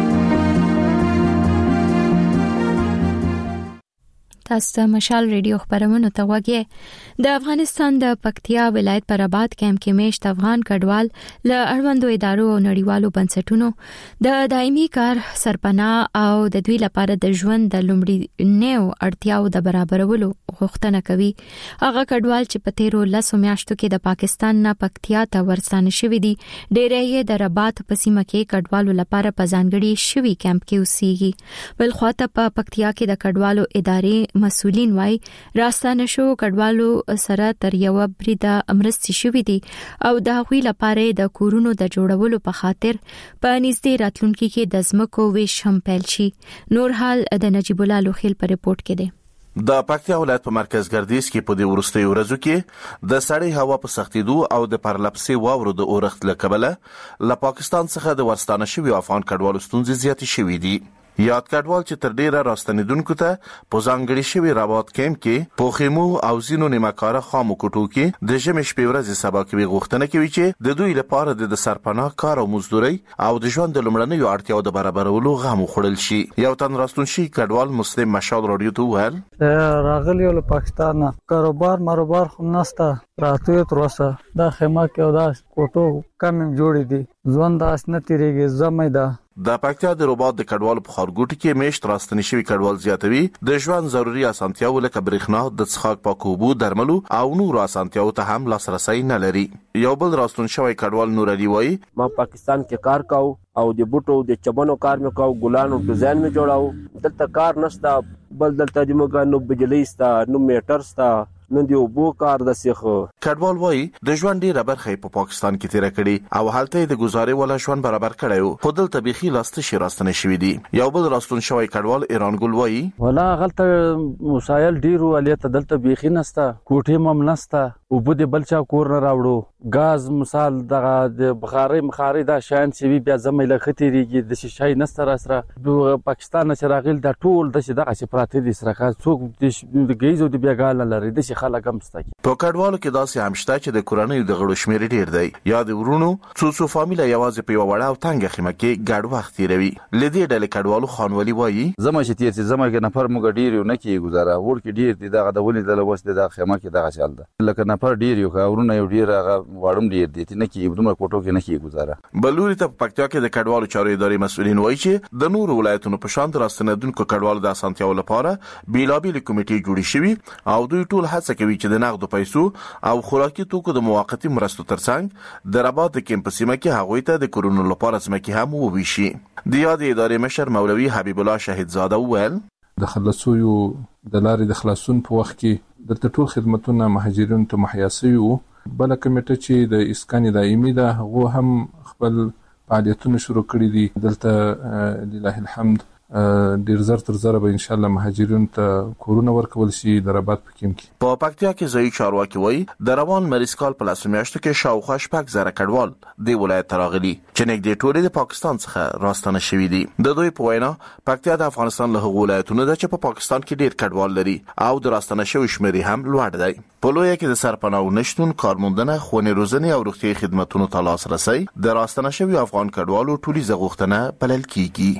Speaker 1: تاسو مشال ریډیو خبرونه ته وګورئ. د افغانستان د پکتیا ولایت پر آباد کیمپ کې میشت افغان کډوال له اړوندو ادارو او نړیوالو بنسټونو د دایمي کار سرپناه او د دوی لپاره د ژوند د لومړنیو اړتیاو د برابرولو غوښتنه کوي. هغه کډوال چې په تیرو 10 میاشتو کې د پاکستان نه پکتیا ته ورستانه شوي دي، ډېری یې د رباط په سیمه کې کډوالو لپاره په ځانګړي شوي کیمپ کې اوسېږي. بل خواته په پکتیا کې د کډوالو ادارې مسؤلین وای راستانه شو کډوالو سره تر یو بریده امرستي شوې دي او د هغوی لپاره د کورونو د جوړولو په خاطر په نږدې راتلونکي کې د ځمکو ویش هم پیل شي. نور حال د نجیب الله لوخیل په ریپورت کې دی.
Speaker 2: د پکتیا ولایت په مرکز ګردیز کې په دې ورستي ورځو کې د سړې هوا په سختیدو او د پرلپسې واورو د اورښت له کبله له پاکستان څخه د ورستانه شوي افغان کډوالو ستونزې زیاتې شوې دي. یاد کډوال چې تر ډیره راستنیدونکو ته په ځانګړي شوی رباط کیمپ کې په خیمو او زینو نیمکاره خامو کوټو کې د ژمي شپې ورځې سبا کوي غوښتنه کوي چې د دوی لپاره د سرپناه کار او مزدوري او د ژوند د لومړنیو اړتیاو د برابرولو غو خړل شي. یو تن راستون شي کډوال مسلم مشال رادیو ته ویل
Speaker 22: راغلی له پاکستان کاروبار خو نسته راتوي تر اوسه دا خیمه کې او دا کوټو کم جوړې دي ژوند داس نه تیریږي زمې دا.
Speaker 2: د پکتیا د رباط د کډوالو په خارګوټ کې میشت راستنی شوی کډوال زیاتوي د ژوند ضروري اسانتیاو لکه برېښنا، د څښاک پاک اوبه، درملو او نور اسانتیاو ته هم لاسرسي نه لري. یو بل راستون شوی کډوال نور علي وای
Speaker 23: ما پاکستان کې کار کاو او د بوټو د چبنو کار مې کاو، ګلانو ډیزاین مې جوړاو. دلته کار نشته، بل دلته د موږ نو بجلی ستا نو میټر ستا نن دی وبو کار د سیخو.
Speaker 2: کډوال وای د ژوند ډیره برخه په پاکستان کې تیر کړي او حالت د گزارې ولا ژوند برابر کړیو. خو دلته بيخي لاسته شي راستنه شوی دي. یو بل راستون شوی کډوال ایران ګل وای
Speaker 22: ولا غلطه مسایل ډیرو الیته دلته بيخي نسته، کوټه مم نسته، وبو د بلچا کور نه راوړو، غاز مثال دغه د بخاري دا شان سی بیا زمې لختيږي د شي نسته را سره پاکستان نه راغل د ټول د دغه چې پراته دي سره څوک د گیزو د بیاګال لري د شي خلک هم ستګي.
Speaker 2: په کډوالو کې داسې هم شته چې د کورنۍ د غړو شمیر ډیر دی. یا د ورونو څو فامیله یوازې په یو وړه او تنګ خیمه کې ګډ وخت تیروي. لدې ډلې کډوالو خانولي وایي
Speaker 24: زما چې تیر زما کې نفر موږ ډیر یو نه کې گزاره ور کې ډیر دي دغه د ولې د لوس د خیمه کې دغه چل ده لکه نفر ډیر یو ورونه یو ډیر هغه واړم ډیر دي نه کې دومره کوټو کې نه کې گزاره.
Speaker 2: بلوري ته پکتیا کې د کډوالو چارو ادارې مسؤلین وایي چې د نور ولایتونو په شان راستنیدونکو کډوالو د اسانتیاو لپاره بیلابیل کمیټې جوړې شوي او دوی ټول هڅه کوي چې د نقد پیسو او خوراکي توکو د موقتی مرستو ترڅنګ د رباط کیمپ سیمه کې هغوی ته د کورونو لپاره ځمکې هم وویشي. د یاد ادارې مشر مولوي حبیب الله شهید زاده وویل
Speaker 25: د خلاصویو د لارې د خلاصون په وخت کې د ټول خدماتونه مهاجرینو ته مهیا شوي وو. بل کمیټه چې د اسکان دایمي ده هغه هم خپل فعالیتونه شروع کړي دي. دلته لله الحمد ډیر زر تر زر به ان شاء الله مهاجرین ته کورونه ورکول شي د رباط په کیم کې.
Speaker 2: په پکتیا کې ځای چارواکي وایي د روان مریض کال په لاسو میاشتو کې شاوخوا شپږ زره کډوال د ولایت راغلي چې نږدې ټول د پاکستان څخه راستنه شوي دي. د دوی په وینا پکتیا د افغانستان له هغو ولایتونو ده چې په پاکستان کې ډیر کډوال لري او د راستنه شوي شمیر هم لوړ دی. په لویه کې د سرپناه نشټون، کارموندنه، خونې روزنې او روغتیايي خدماتونو ته لاسرسي د راستنه شوي افغان کډوالو ټولیزه غوښتنه بلل کیږي.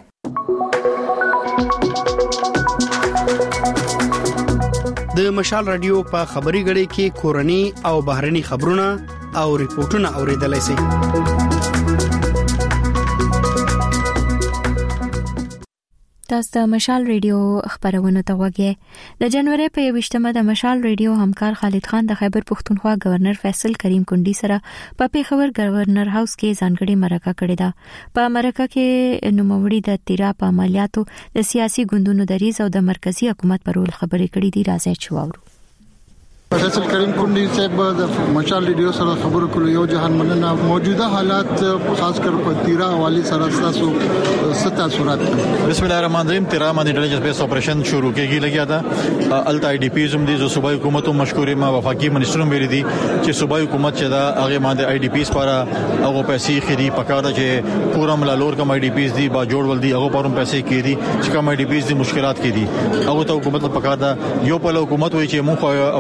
Speaker 26: د مشال رادیو په خبري غړي کې کورني او بهرني خبرونه او ریپورتونه اوریدلای شئ.
Speaker 1: تاسو د مشال ریډیو خبرونه ته وګورئ. د جنوري په 28مه د مشال ریډیو همکار خالد خان د خیبر پختونخوا گورنر فیصل کریم کندی سره په پیښور گورنر هاوس کې ځانګړي مرکه کړې ده. په مرکه کې نوموړي د تیرا په عملیاتو د سیاسي ګوندونو دریز او د مرکزی حکومت پر رول خبرې کړې دي. راځي چې واورو.
Speaker 27: فیصل کریم کندی صاحب د مشال ریډیو سره خبرو کولو یو جهان مننه. موجوده حالات خاص کر په تیرا حواله سره تاسو ستا صورت.
Speaker 28: بسم الله الرحمن الرحیم. تیرا باندې ډلې بیس اپریشن شروع کیږي لګیا ده. الټا ای ډی پی زم دي جو صوبایي حکومت مشکورې ما وفاقي منسټرم ویل دي چې صوبایي حکومت چې دا هغه باندې ای ډی پی لپاره هغه پیسې خري پکاره چې کورم لالور کوم ای ډی پی دي با جوړول دي هغه پروم پیسې کړي چې کوم ای ډی پی دي مشکلات کړي هغه ته حکومت پکاره یو په حکومت وایي چې موږ اپریشن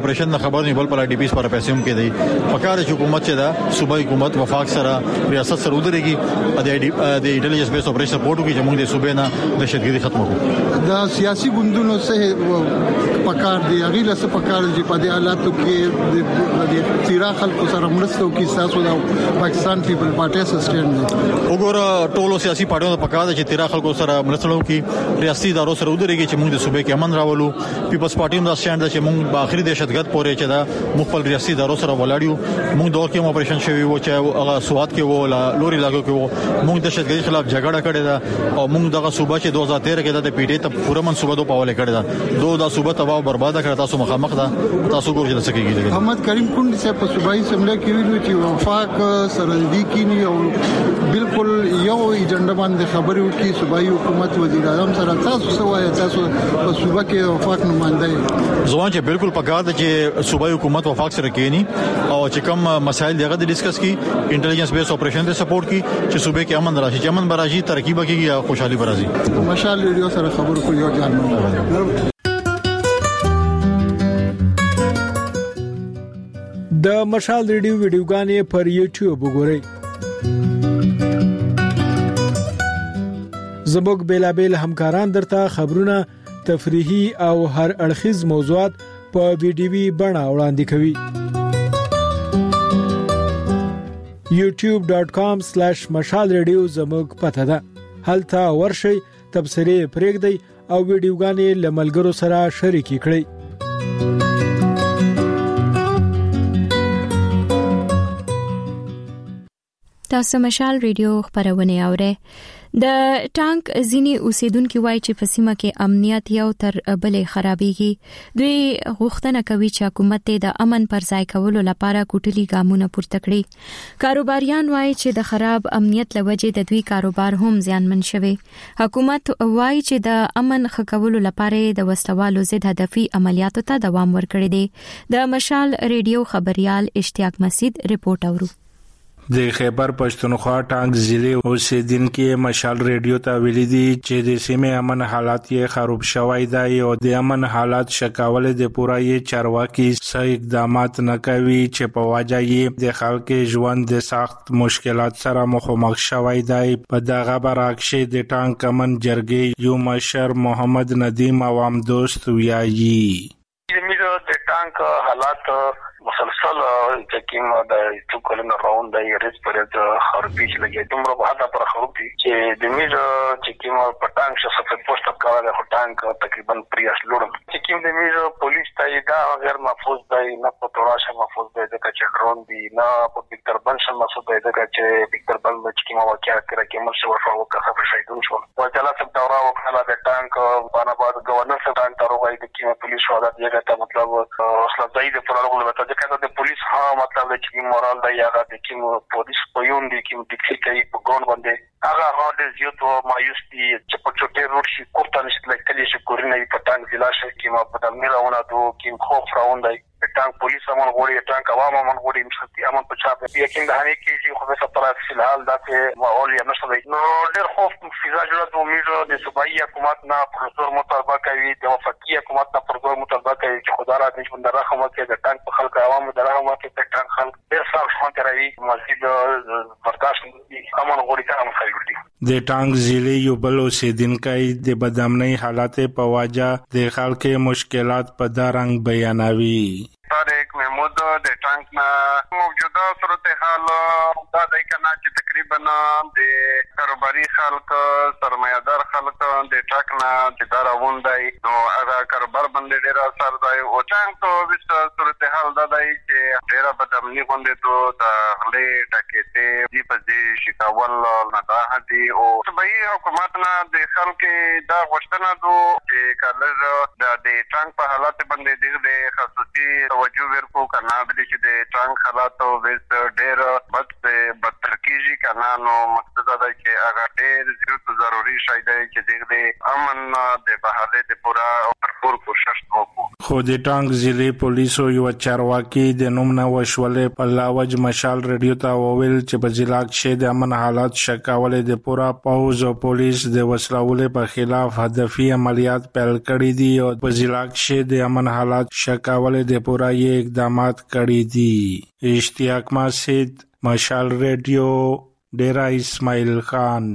Speaker 28: خبر نه بل پر ډي پی اس پر پیسې هم کې دی پکاره حکومت چې دا صوبایي حکومت وفاق سره ریاست سره ودرېږي د انټيليجنس بیس اپریشن سپورټ کې چې موږ د صوبې نه دهشتګردي ختمو کو
Speaker 27: دا سیاسي ګوندونو سه پکار دی هغه له څه پکار دی په دې حالاتو کې د تیرا خلکو سره مرستو کې تاسو د پاکستان پیپل پارټي سسټینډ دی
Speaker 28: وګوره ټولو سیاسي پارټیو په کار دي چې تیرا خلکو سره مرستو کې ریاستي ادارو سره ودرېږي چې موږ د صوبې کې امن راولو پیپلز پارټي هم دا سټاند چې موږ په اخري دهشتګرد پورې چې دا مخبل ریاستي ادارو سره ولاړیو موږ دور کې اپریشن شوی و چې هغه سواد کې و لوري لاګو کې و موږ دهشتګردي خلاف جګړه کړې ده او موږ دغه صوبه چې 2013 کې د پی ټی ته پوره منصوبه دوه پاوله کړې ده دا صوبه تباہ او برباد کړه تاسو مخامخ ده تاسو ګورئ چې څه کېږي
Speaker 27: محمد کریم کونډي صاحب په صوبایي سمله کې ویلو چې وفاق سرحدي کینی او بالکل یو ایجنډا باندې خبرې وکړي صوبایي حکومت وزیر اعظم سره تاسو سوای تاسو په صوبه کې وفاق نمائنده
Speaker 28: ځوان چې بالکل پکار ده چې صوبایي حکومت وفاق سره کېنی او چې کوم مسایل دغه ډیسکس کی انټيليجنس بیس اپریشن ته سپورټ کی چې صوبې کې امن راشي چې امن براشي ترقی وکړي یا خوشحالي براشي
Speaker 27: مشال ریډیو سره خبر کو یو ځان
Speaker 11: د مشال ریډیو ویډیوګانې پر یوټیوب وګورئ زموږ بیلابل همکاران درته خبرونه تفریحي او هر اړخیز موضوعات په ویډیوي بڼه وړاندې کوي youtube.com/mashalradio زموږ پته ده هلته ورشي تبصرې پرېږدئ او ویډیوګانې لملګرو سره شریک کړئ
Speaker 1: تاسو مشال ریډیو خبرونه اورئ د ټانک ځینی اوسیدونکو وایي چې په سیمه کې امنیت یو تر بلې خرابېږي دوی غوښتنه کوي چې حکومت د امن پر ځای کولو لپاره کوټلي ګامونه پورته کړي کاروباریان وایي چې د خراب امنیت لوجې د دوی کاروبار هم زیانمن شوی حکومت وایي چې د امن خکولو لپاره د وسلوالو ضد هدفي عملیاتو ته دوام ورکړي دي د مشال ریډیو خبريال اشتیاق مسعود ریپورت اورو
Speaker 12: د خیبر پښتونخوا ټانک ضلع اوسیدونکو مشال ریډیو ته ویلي دي چې د سیمې امن حالات یې خراب شوی دی او د امن حالات شکاول د پوره چارواکي صحیح اقدامات نه کوي چې په واجه یې د خلکو ژوند د سخت مشکلات سره مخامخ شوی دی په دغه برعکس د ټانک امن جرګې یو مشر محمد ندیم عوام دوست ویایي
Speaker 3: د ټانک حالات مسلسل چې کوم د ټوکلن راوند د ریس پرد خرابې لګي دومره په هدا پر خرابې چې د میز چې کوم پټانګ شفت پوسټ اپ کاوه د ټانک تقریبا پریاس لوړم چې کوم د میز پولیس ته دا غیر محفوظ دی نه په توراشه محفوظ دی د کچ ډرون دی نه په وکتر بنشن محفوظ دی د کچ وکتر بل چې کوم واقعیا کړه کې مرشد ورفاو کړه په شایدون شو وجلا سم دورا وکړه د ټانک باندې بعد گورنر سره ټانک تروغای د کوم پولیس ودا دیګه ته مطلب اصل ځای د پرالو له ته د پولیس ها مطلب چې مورال دی هغه د کوم پولیس پيون دي کوم ټیکسي کوي په ګون باندې هغه هډ زیاتو مایوس دي چې په چوټي روډ شي کوټه نشته کلی شي کورنۍ په ټانک ضلع شي کې په دمیر راونه دو کوم خوف راوندای ټانک پولیس امن غوړي ټانک عوام امن غوړي مشتي امن په چا په یقین ده نه کیږي خو به ستاره فی الحال دغه ماحول یې نشته دی نو ډېر خوف فضا جوړه د امید د صوبایي حکومت نه پروتور مطالبه کوي د وفاقي حکومت نه پروتور مطالبه کوي چې خدای را دې بند راخمه کې د ټانک په خلک عوام درامه کې د ټانک خلک ډېر صاحب شوان کوي مزید برداشت امن غوړي ته هم خلک
Speaker 12: د ټانک ضلع یو بل اوسیدونکو د بدامنۍ حالات په واجه د خلکو مشکلات په دارنګ بیانوي
Speaker 4: طارق محمود د ټانک نه موجوده صورتحال دا دی کنه چې تقریبا د کاروباري خلک سرمایه‌دار خلک د ټانک نه د دراوندای نو هغه کاروبار باندې ډیر اثر دی او ټانک ته د صورتحال دا دی چې ډیر بدامنۍ باندې ته د غلې ټکېته دی په دې شکاول نه دا هدي او صوبایي حکومت نه د خلک دا غوښتنه دو چې کله د ټانک په حالت باندې د خصوصي توجه ورکو کنه د دې چې د ټانک حالات او ویس ډیر بدتر کیږي کنه نو مقصد دا چې هغه ډیر ضروري شی دی چې د امن د بحاله د پورا او کوشش وکړو.
Speaker 12: خو د ټانک ضلع پولیسو یو چارواکي د نوم نه وشولې په لاوج مشال رادیو ته وویل چې په ضلع کې د امن حالات شکاولې د پورا پوز او پولیس د وسلوالې په خلاف هدفي عملیات پیل کړي دي او په ضلع کې د امن حالات شکاولې د پورا یې اقدامات کړي دي. اشتیاق ماسید، مشال رادیو، ډیرا اسماعیل خان.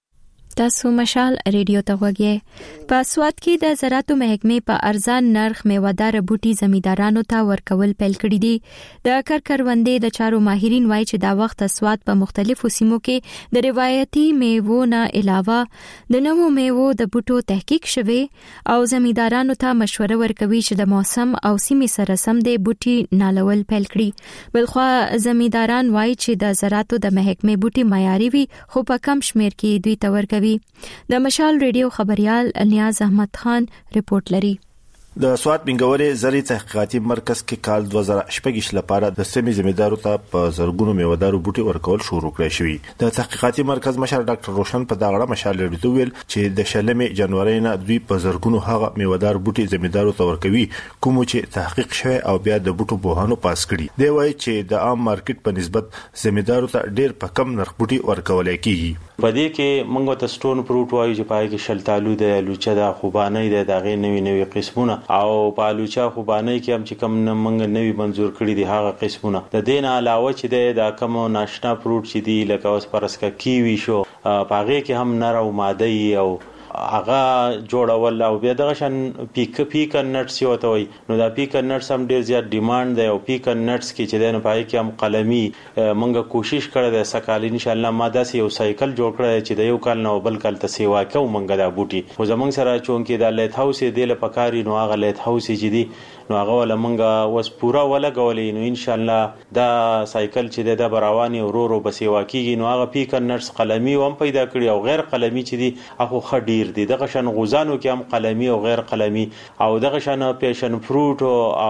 Speaker 1: تاسو مشال ریډیو ته وګورئ. په سواد کې د زراعتو محکمې په ارزان نرخ میوه‌دار بوټي زمیندارانو ته ورکول پیل کړي دي. د کروندې د چارو ماهرین وایي چې دا وخت سواد په مختلفو سیمو کې د روایتي میوو نه علاوه د نوو میوو د بوټو تحقیق شوی او زمیندارانو ته مشوره ورکوي چې د موسم او سیمې سره سم د بوټي نالول پیل کړي. بلخوا زمینداران وایي چې د زراعتو د محکمې بوټي معیاري وي خو په کم شمیر کې دوی ته ورکوي. د مشال ریډیو خبريال نیاز احمد خان رپورت لري.
Speaker 2: د سواد بنګوري زری تحقیقاتي مرکز کې کال 2018 لپاره د سیمې زمیندارو ته په زرګونو میوه‌دارو بوټي ورکول شروع کړی شوی. د تحقیقاتي مرکز مشر ډاکټر روشن په داغړه مشال ریډیو ویل چې د شلمې جنوري نه دوی په زرګونو هغه میوه‌دار بوټي زمیندارو ته ورکوي کوم چې تحقیق شوی او بیا د بوټو بوهانو پاس کړي. دی وایي چې د عام مارکیټ په نسبت زمیندارو ته ډیر په کم نرخ بوټي ورکول کیږي.
Speaker 5: په دې کې موږ ته سټون فروټ وایو چې پای کې شلتالو د لوچه د خوبانې د داغې نوي قسمونه او په لوچه خوبانې کې هم چې کم موږ نوي منزور کړی دي هغه قسمونه. د دې نه علاوه چې د کوم ناشنا فروټ چې دی لکه اوس پرسکه کیوي شو پاغه کې هم نر او ماده او هغه جوړول او بیا دغه شان پیکن نټس یو ته وي. نو دا پیکن نټس هم ډیر زیات ډیماند دی او پیکن نټس کې چې د پای کې هم قلمي منګه کوشش کړی د سکال ان شاء الله ماده سي یو سایکل جوړ کړی چې د یو کال نو بل کال ته سیوا کوم منګه دا بوټي خو زمونږ سره چون کې د لیت هاوس دی له پکاري نو هغه لیت هاوس چې دی نو هغه ولا منګه وس پورا ولا غولې نو ان شاء الله دا سایکل چې د براوانی ورورو بسیوا کیږي نو هغه پیکن نټس قلمي هم پیدا کړی او غیر قلمي چې دی هغه خډي دي. دغه شان غوزانو کې هم قلمي او غیر قلمي او دغه شان پیشن فروټ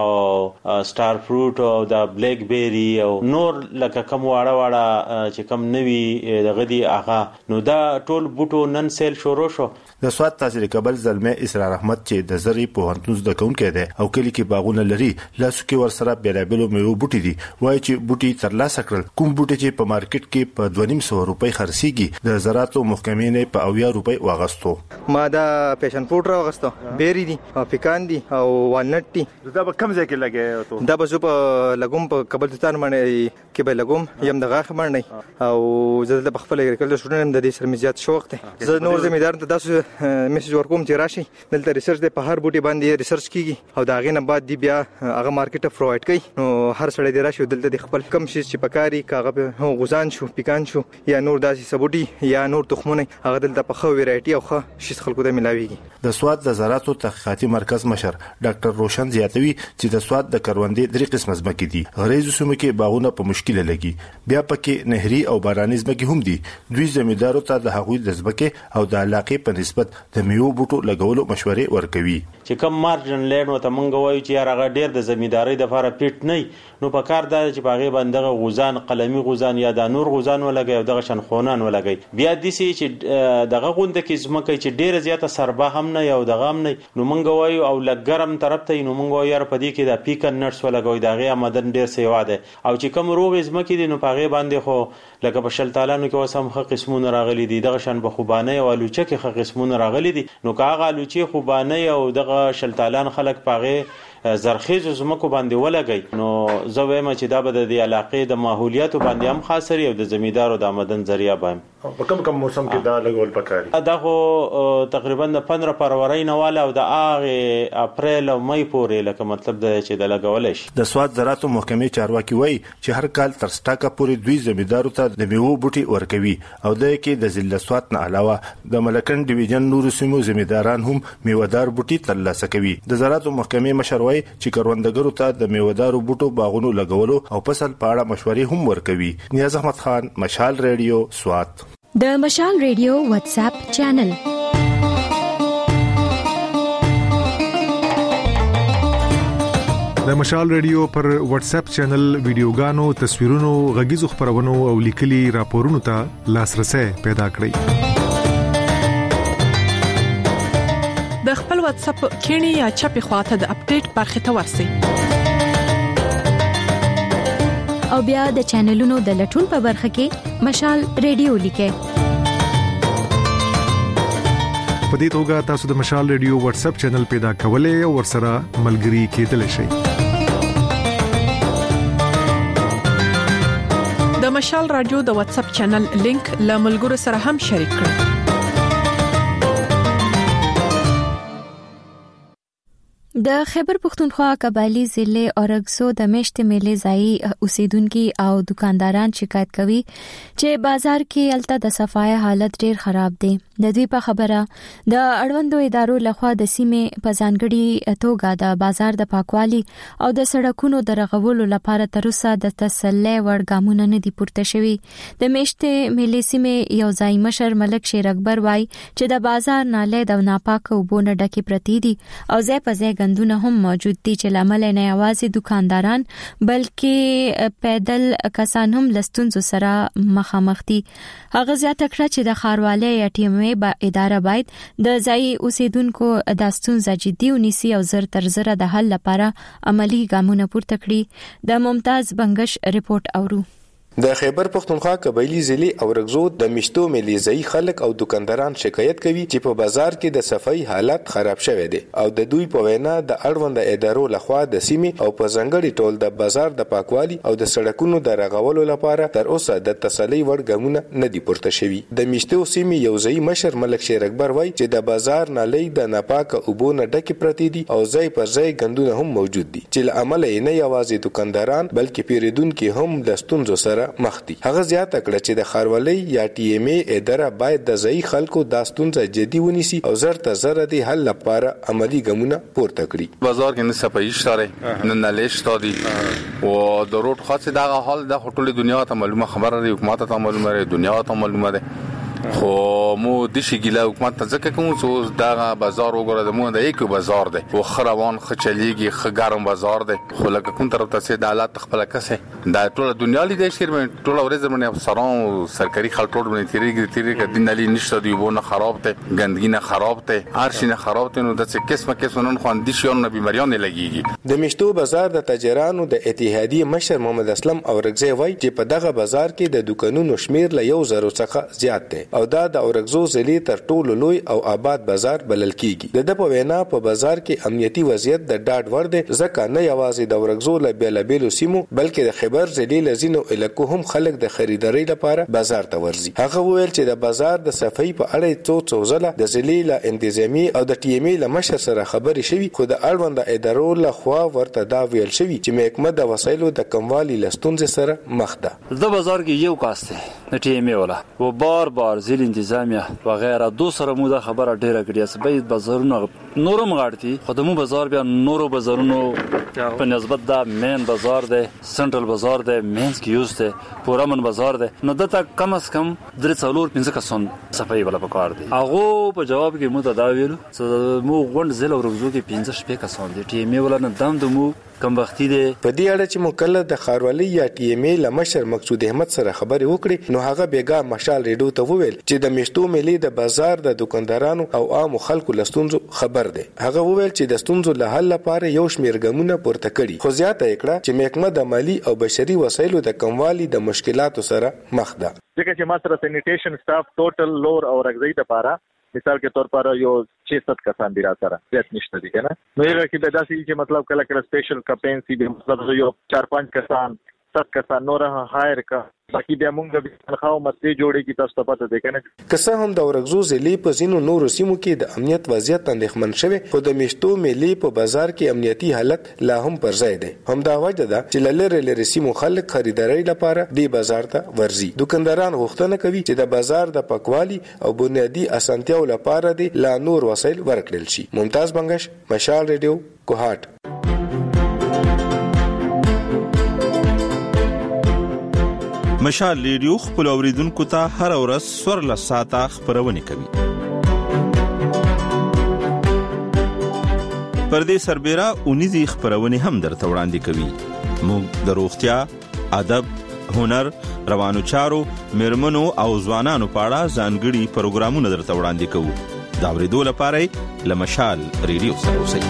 Speaker 5: او سٹار فروټ او د بلیک بیری او نور لکه کوم واړه چې کوم نوي دغه دي هغه نو دا ټول بوټو نن سیل شروع شو.
Speaker 2: د سواد تحصیل کابل زلمه اسرار احمد چې د زری په هنتوز د کونکې ده او کلی کې باغونه لري لاسو کې ور سره بیلابلو میوه بوټي دي. وایي چې بوټي ترلاسه کړل کوم بوټي چې په مارکیټ کې په 250 روپۍ خرڅيږي د زراعتو محکمې نه په 80 روپۍ واغستو.
Speaker 6: ما دا پیشن فروټ راغستو بیری دي او پیکان دي او والنټ دي.
Speaker 2: دا به کم ځای کې لګي
Speaker 6: دا به په لګوم په قبرستان باندې کې به لګوم یم دغه خبر نه او زه د خپل اګریکلچر سټوډنټ د دې سرمزيات شوق ته زه نور زمیدار ته تاسو میسج ورکوم چې راشي دلته ریسرچ د په هر بوټي باندې ریسرچ کیږي او دا غینه بعد دی بیا هغه مارکیټ ته پرووایډ کوي نو هر سړی دی راشي دلته د خپل کم شي چې پکاري کاغه غوزان شو پیکان شو یا نور داسې سبوټي یا نور تخمونه هغه دلته په خو ویرایټي او خو شي خلکو ته ملاويږي.
Speaker 2: د سواد د زراعتو تحقیقاتي مرکز مشر ډاکټر روشن زیاتوي چې د سواد د کروندې درې قسم ځمکې دي. غریزو سیمو کې باغونه په مشکل لګي بیا پکې نهري او باراني ځمکې هم دي. دوی زمیندارو ته د هغوی د ځمکې او د علاقې په نسبت د میوه بوټو لګولو مشورې ورکوي.
Speaker 5: چې کوم مارجن لینډ وته مونږ وایو چې هغه ډیر د زمینداری د لپاره پیټ نه نو په کار دا چې باغې باندې غوزان قلمي غوزان یا د نور غوزان ولګي او دغه شن خونان ولګي بیا د سي چې دغه غوند کې زمکه چې ډیره زیاته سربا هم نه یو دغه هم نه نو مونږ وایو او لګرم طرف ته نو مونږ وایو په دې کې د پیکن نټس ولګوي دغه آمدن ډیر سیوا ده او چې کوم روغ زمکه دي نو باغې باندې خو لکه په شلتالانو کې وسم خه قسمونه راغلي دي دغه شن په خوبانه او لوچه کې خه قسمونه راغلي دي نو کاغه لوچه خوبانه او دغه شلتالان خلک باغې زرخیز زمکو باندې ولګي نو زه وایم چې دا به د علاقې د ماحولیات باندې هم خاصري او د زمیندارو د آمدن ذریعہ بایم.
Speaker 2: په کوم موسم کې دا لګول پکاري؟
Speaker 5: دا خو تقریبا د 15 فروری نه والا او د اغه اپریل او مې پورې لکه مطلب د چې د لګول شي.
Speaker 2: د سواد زراعتو محکمې چارواکي وایي چې هر کال تر سټاکه پورې دوی زمیندارو ته د میوه بوټي ورکوي او د کې د ضلع سواد نه علاوه د ملکن ډیویژن نورو سیمو زمینداران هم میوهدار بوټي ترلاسه کوي. د زراعتو محکمې مشر وایي چې کروندګرو ته د میوهدارو بوټو باغونو لګولو او فصل په اړه مشورې هم ورکوي. نیاز احمد خان، مشال ریډیو، سواد.
Speaker 1: د مشال ریډیو واتس اپ چینل
Speaker 8: د مشال ریډیو پر واتس اپ چینل ویډیوګانو، تصویرونو، غږیزو خبرونو او لیکلي راپورونو ته لاسرسي پیدا کړئ.
Speaker 9: د خپل واتس اپ کینی یا چپی خواته د اپډیټ برخه ته ورسی
Speaker 1: او بیا د چینلونو د لټون په برخه کې مشال ریډیو لیکه.
Speaker 8: په دې توګه تاسو د مشال ریډیو واتس اپ چینل پیدا کولای او ورسره ملګري کېدلی شئ.
Speaker 9: د مشال رادیو د واتس اپ چینل لینک له ملګرو سره هم شریک کړئ.
Speaker 1: د خیبر پختونخوا قبایلی ضلع اورګزو د میشت میلې ځای اوسیدونکو او دکانداران شکایت کوي چې بازار کې الته د صفای حالت ډیر خراب دی. د دوی په خبره د اړوندو ادارو لخوا د سیمې په ځانګړي توګه د بازار د پاکوالي او د سړکونو د رغولو لپاره تر اوسه د تسلۍ وړ ګامونه نه دي پورته شوي. د میشت میلې سیمې یو ځای مشر ملک شیر اکبر وایي چې د بازار نالې د ناپاک اوبو نه ډکې پرتې دي او ځای په ځای غندونه هم موجود دي چې لامل نه یوازې دکانداران بلکې پیدل کسان هم لستونزو سره مخامخ دي. هغه زیاته کړه چې د ښاروالۍ یا ټیمې با اداره باید د ځای اوسیدونکو د ستونزې جدي ونیسي او زر تر زره د حل لپاره عملی ګامونه پورته کړي. د ممتاز بنگش ریپورت اورو.
Speaker 10: د خیبر پختونخوا قبایلی ضلع اورګزو د مشتو ملي ځای خلک او دکانداران شکایت کوي چې په بازار کې د صفای حالت خراب شوی دی او د دوی په وینا د اړوند ادارو لخوا د سیمې او په ځنګړي ټول د بازار د پاکوالي او د سړکونو د رغولو لپاره تر اوسه د تسلۍ وړ ګامونه نه دي پورته شوي. د مشتو سیمې یو ځای مشر ملک شیر اکبر وایي چې د بازار نالۍ د ناپاک اوبو نه ډکې پرتې دي او ځای پر ځای ګندونه هم موجود دي چې له امله نه یوازې دکانداران بلکې پیرودونکو هم د ستونزو سره مخ دي. هغه زیاته کړه چې د ښاروالۍ یا ټي ایم ای اداره باید د ځای خلکو د ستونزې جدي ونیسي او زر تر زره د حل لپاره عملی ګامونه پورته کړي.
Speaker 24: بازار کې نه صفایي شته نه نالې شته دي او د روډ خاصه دا حال د ټوله دنیا ته معلومه خبره دی، حکومت ته معلومه دی، دنیا ته معلومه ده. خو مو د شي ګیله حکومت ته ځکه کوم چې دا بازار وګوره د مو د یو بازار دی او خروان خچلېږي خګارم بازار دی خو لکه کوم طرف ته سي د حالات خپل کسه دا ټول دنیا لیدي شیر من ټول ورځ من افسران سرکاري خلټور من تیریږي د دینالي نشته دی وونه خراب ته ګندګي نه خراب ته هر شي نه خراب ته نو د څه قسمه نن خو اندي شي نه بیماریان لګيږي.
Speaker 10: د مشتو بازار د تاجرانو د اتحادیه مشر محمد اسلم اورګزی وایي چې په دغه بازار کې د دکانونو شمیر له 1000 څخه زیات دی او دا د اورګزو ضلع تر ټولو لوی او آباد بازار بلل کیږي. د په وینا په بازار کې امنیتي وضعیت د ډاډ ور دی ځکه نه یوازې د اورګزو له بیلابیلو سیمو بلکې د خیبر ضلع لزینو الکو هم خلک د خریداري لپاره بازار ته ورځي. هغه ویل چې د بازار د صفای په اړه څو ځله د ضلع له انتظامی او د ټي ایم ای له مشر سره خبرې شوي خو د اړوند ادارو له خوا ورته دا ویل شوي چې محکمه د وسایلو د کموالي لستونزې سره مخ ده.
Speaker 13: د بازار کې یو کاسته د ټي ایم ای ولا و بار ضلع انتظامیه وغیرہ دوسره مو دا خبره ډیره کړې چې باید بازارونه نورم غاړتي خدمو بازار بیا نورو بازارونو په نسبت دا مین بازار دی سنټرل بازار دی مینز کې یوز دی پورامن بازار دی نو دته کم از کم درې څلور پنځه کسان صفای ولا پکار دی. هغه په جواب کې مو دا ویلو چې مو غونډ ضلع ورغزو کې 15 شپې کسان دي ټي ایم ای ولا نه دم دمو کم وختي دي.
Speaker 10: په دې اړه چې مکلف د ښاروالۍ یا ټي ایم ای له مشر مقصود احمد سره خبرې وکړي نو هغه بیګا مشال ریډیو ته وویل چې د مشتو ملي د بازار د دکاندارانو او عام خلکو لستونزو خبر دی. هغه وویل چې د ستونزو له حل لپاره یو شمیر ګامونه پورته کړي خو زیاته کړه چې محکمه د مالی او بشري وسایلو د کموالي د مشکلاتو سره مخ ده.
Speaker 14: ځکه چې ما سره سینیټیشن سټاف ټوټل لور او رغزي لپاره مثال के तौर पर यो 600 कसान भी राता रहा जैत निश्चित है ना नो ये कि दासी कि मतलब कला स्पेशल कैंपेन सी मतलब यो 4-5 कसान 7 कसान नो रहा हायर का बाकी بیا موږ د تنخواو مستې جوړې کی تاسو ته پته ده کنه.
Speaker 10: که هم د اورګزو ضلع په زینو نورو سیمو کې د امنیت وضعیت اندېښمن شوی خو د مشتو ملي په بازار کې امنیتي حالت لا هم پر ځای دی. هم دا وجه ده چې لری سیمو خلک خریداري لپاره د بازار ته ورځي. دکانداران غوښتنه کوي چې د بازار د پاکوالي او بنیادی اسانتیاو لپاره د لا نور وسایل ورکړل شي. ممتاز بنگش مشال ریډیو کوهات.
Speaker 16: مشال ریډیو خپل اوریدونکو ته هر ورځ سور ساعته خبرونه کوي. پر دې سربېره اونیزي خبرونه هم درته وړاندې کوي. موږ د روغتیا، ادب، هنر، روانو چارو، میرمنو او ځوانانو په اړه ځانګړي پروګرامونه درته وړاندې کوو. دا ورېدو لپاره له مشال ریډیو سره اوسئ.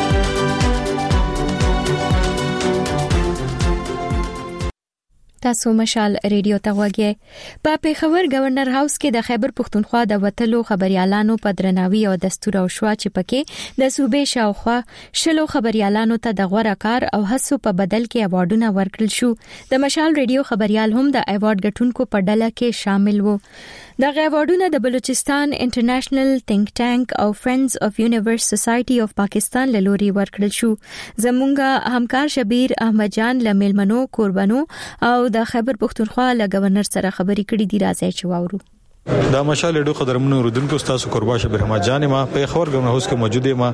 Speaker 1: تاسو مشال ریډیو ته وګورئ. په پیښور گورنر هاوس کې د خیبر پښتونخوا د وټلو خبريالانو په درناوي او دستور او شوا چې پکې د صوبې شاوخوا شلو خبريالانو ته د غوړه کار او هڅو په بدل کې ایوارډونه ورکړل شو. د مشال ریډیو خبريال هم د ایوارډ ګټونکو په ډله کې شامل وو. د ایوارډونه د بلوچستان انټرنیشنل تھنک ټانک او فرندز اف یونیورس سوسایټي اف پاکستان له لوري ورکړل شو. زمونږ همکار شبیر احمد جان لمیلمنو قربانو او د خیبر پښتونخوا له گورنر سره خبرې کړې دي. راځي چې واورو.
Speaker 28: دا مشال ډو قدرمنو رودونکو تاسو قربان شبیر احمد جان ما په خبر گورنر هاوس کې موجود یم.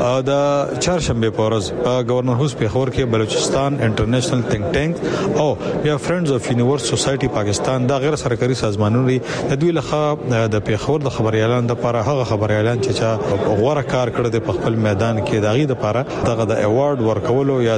Speaker 28: د چهارشنبه په ورځ په گورنر هاوس په خبر کې بلوچستان انټرنیشنل تھنک ټانک او یا فرندز اف یونیورس سوسایټي پاکستان دا غیر سرکاري سازمانونه د دوی لخوا د پیښور د خبريالانو لپاره هغه خبريالان چې غوړه کار کړی د خپل میدان کې داغي لپاره دغه د ایوارډ ورکولو یا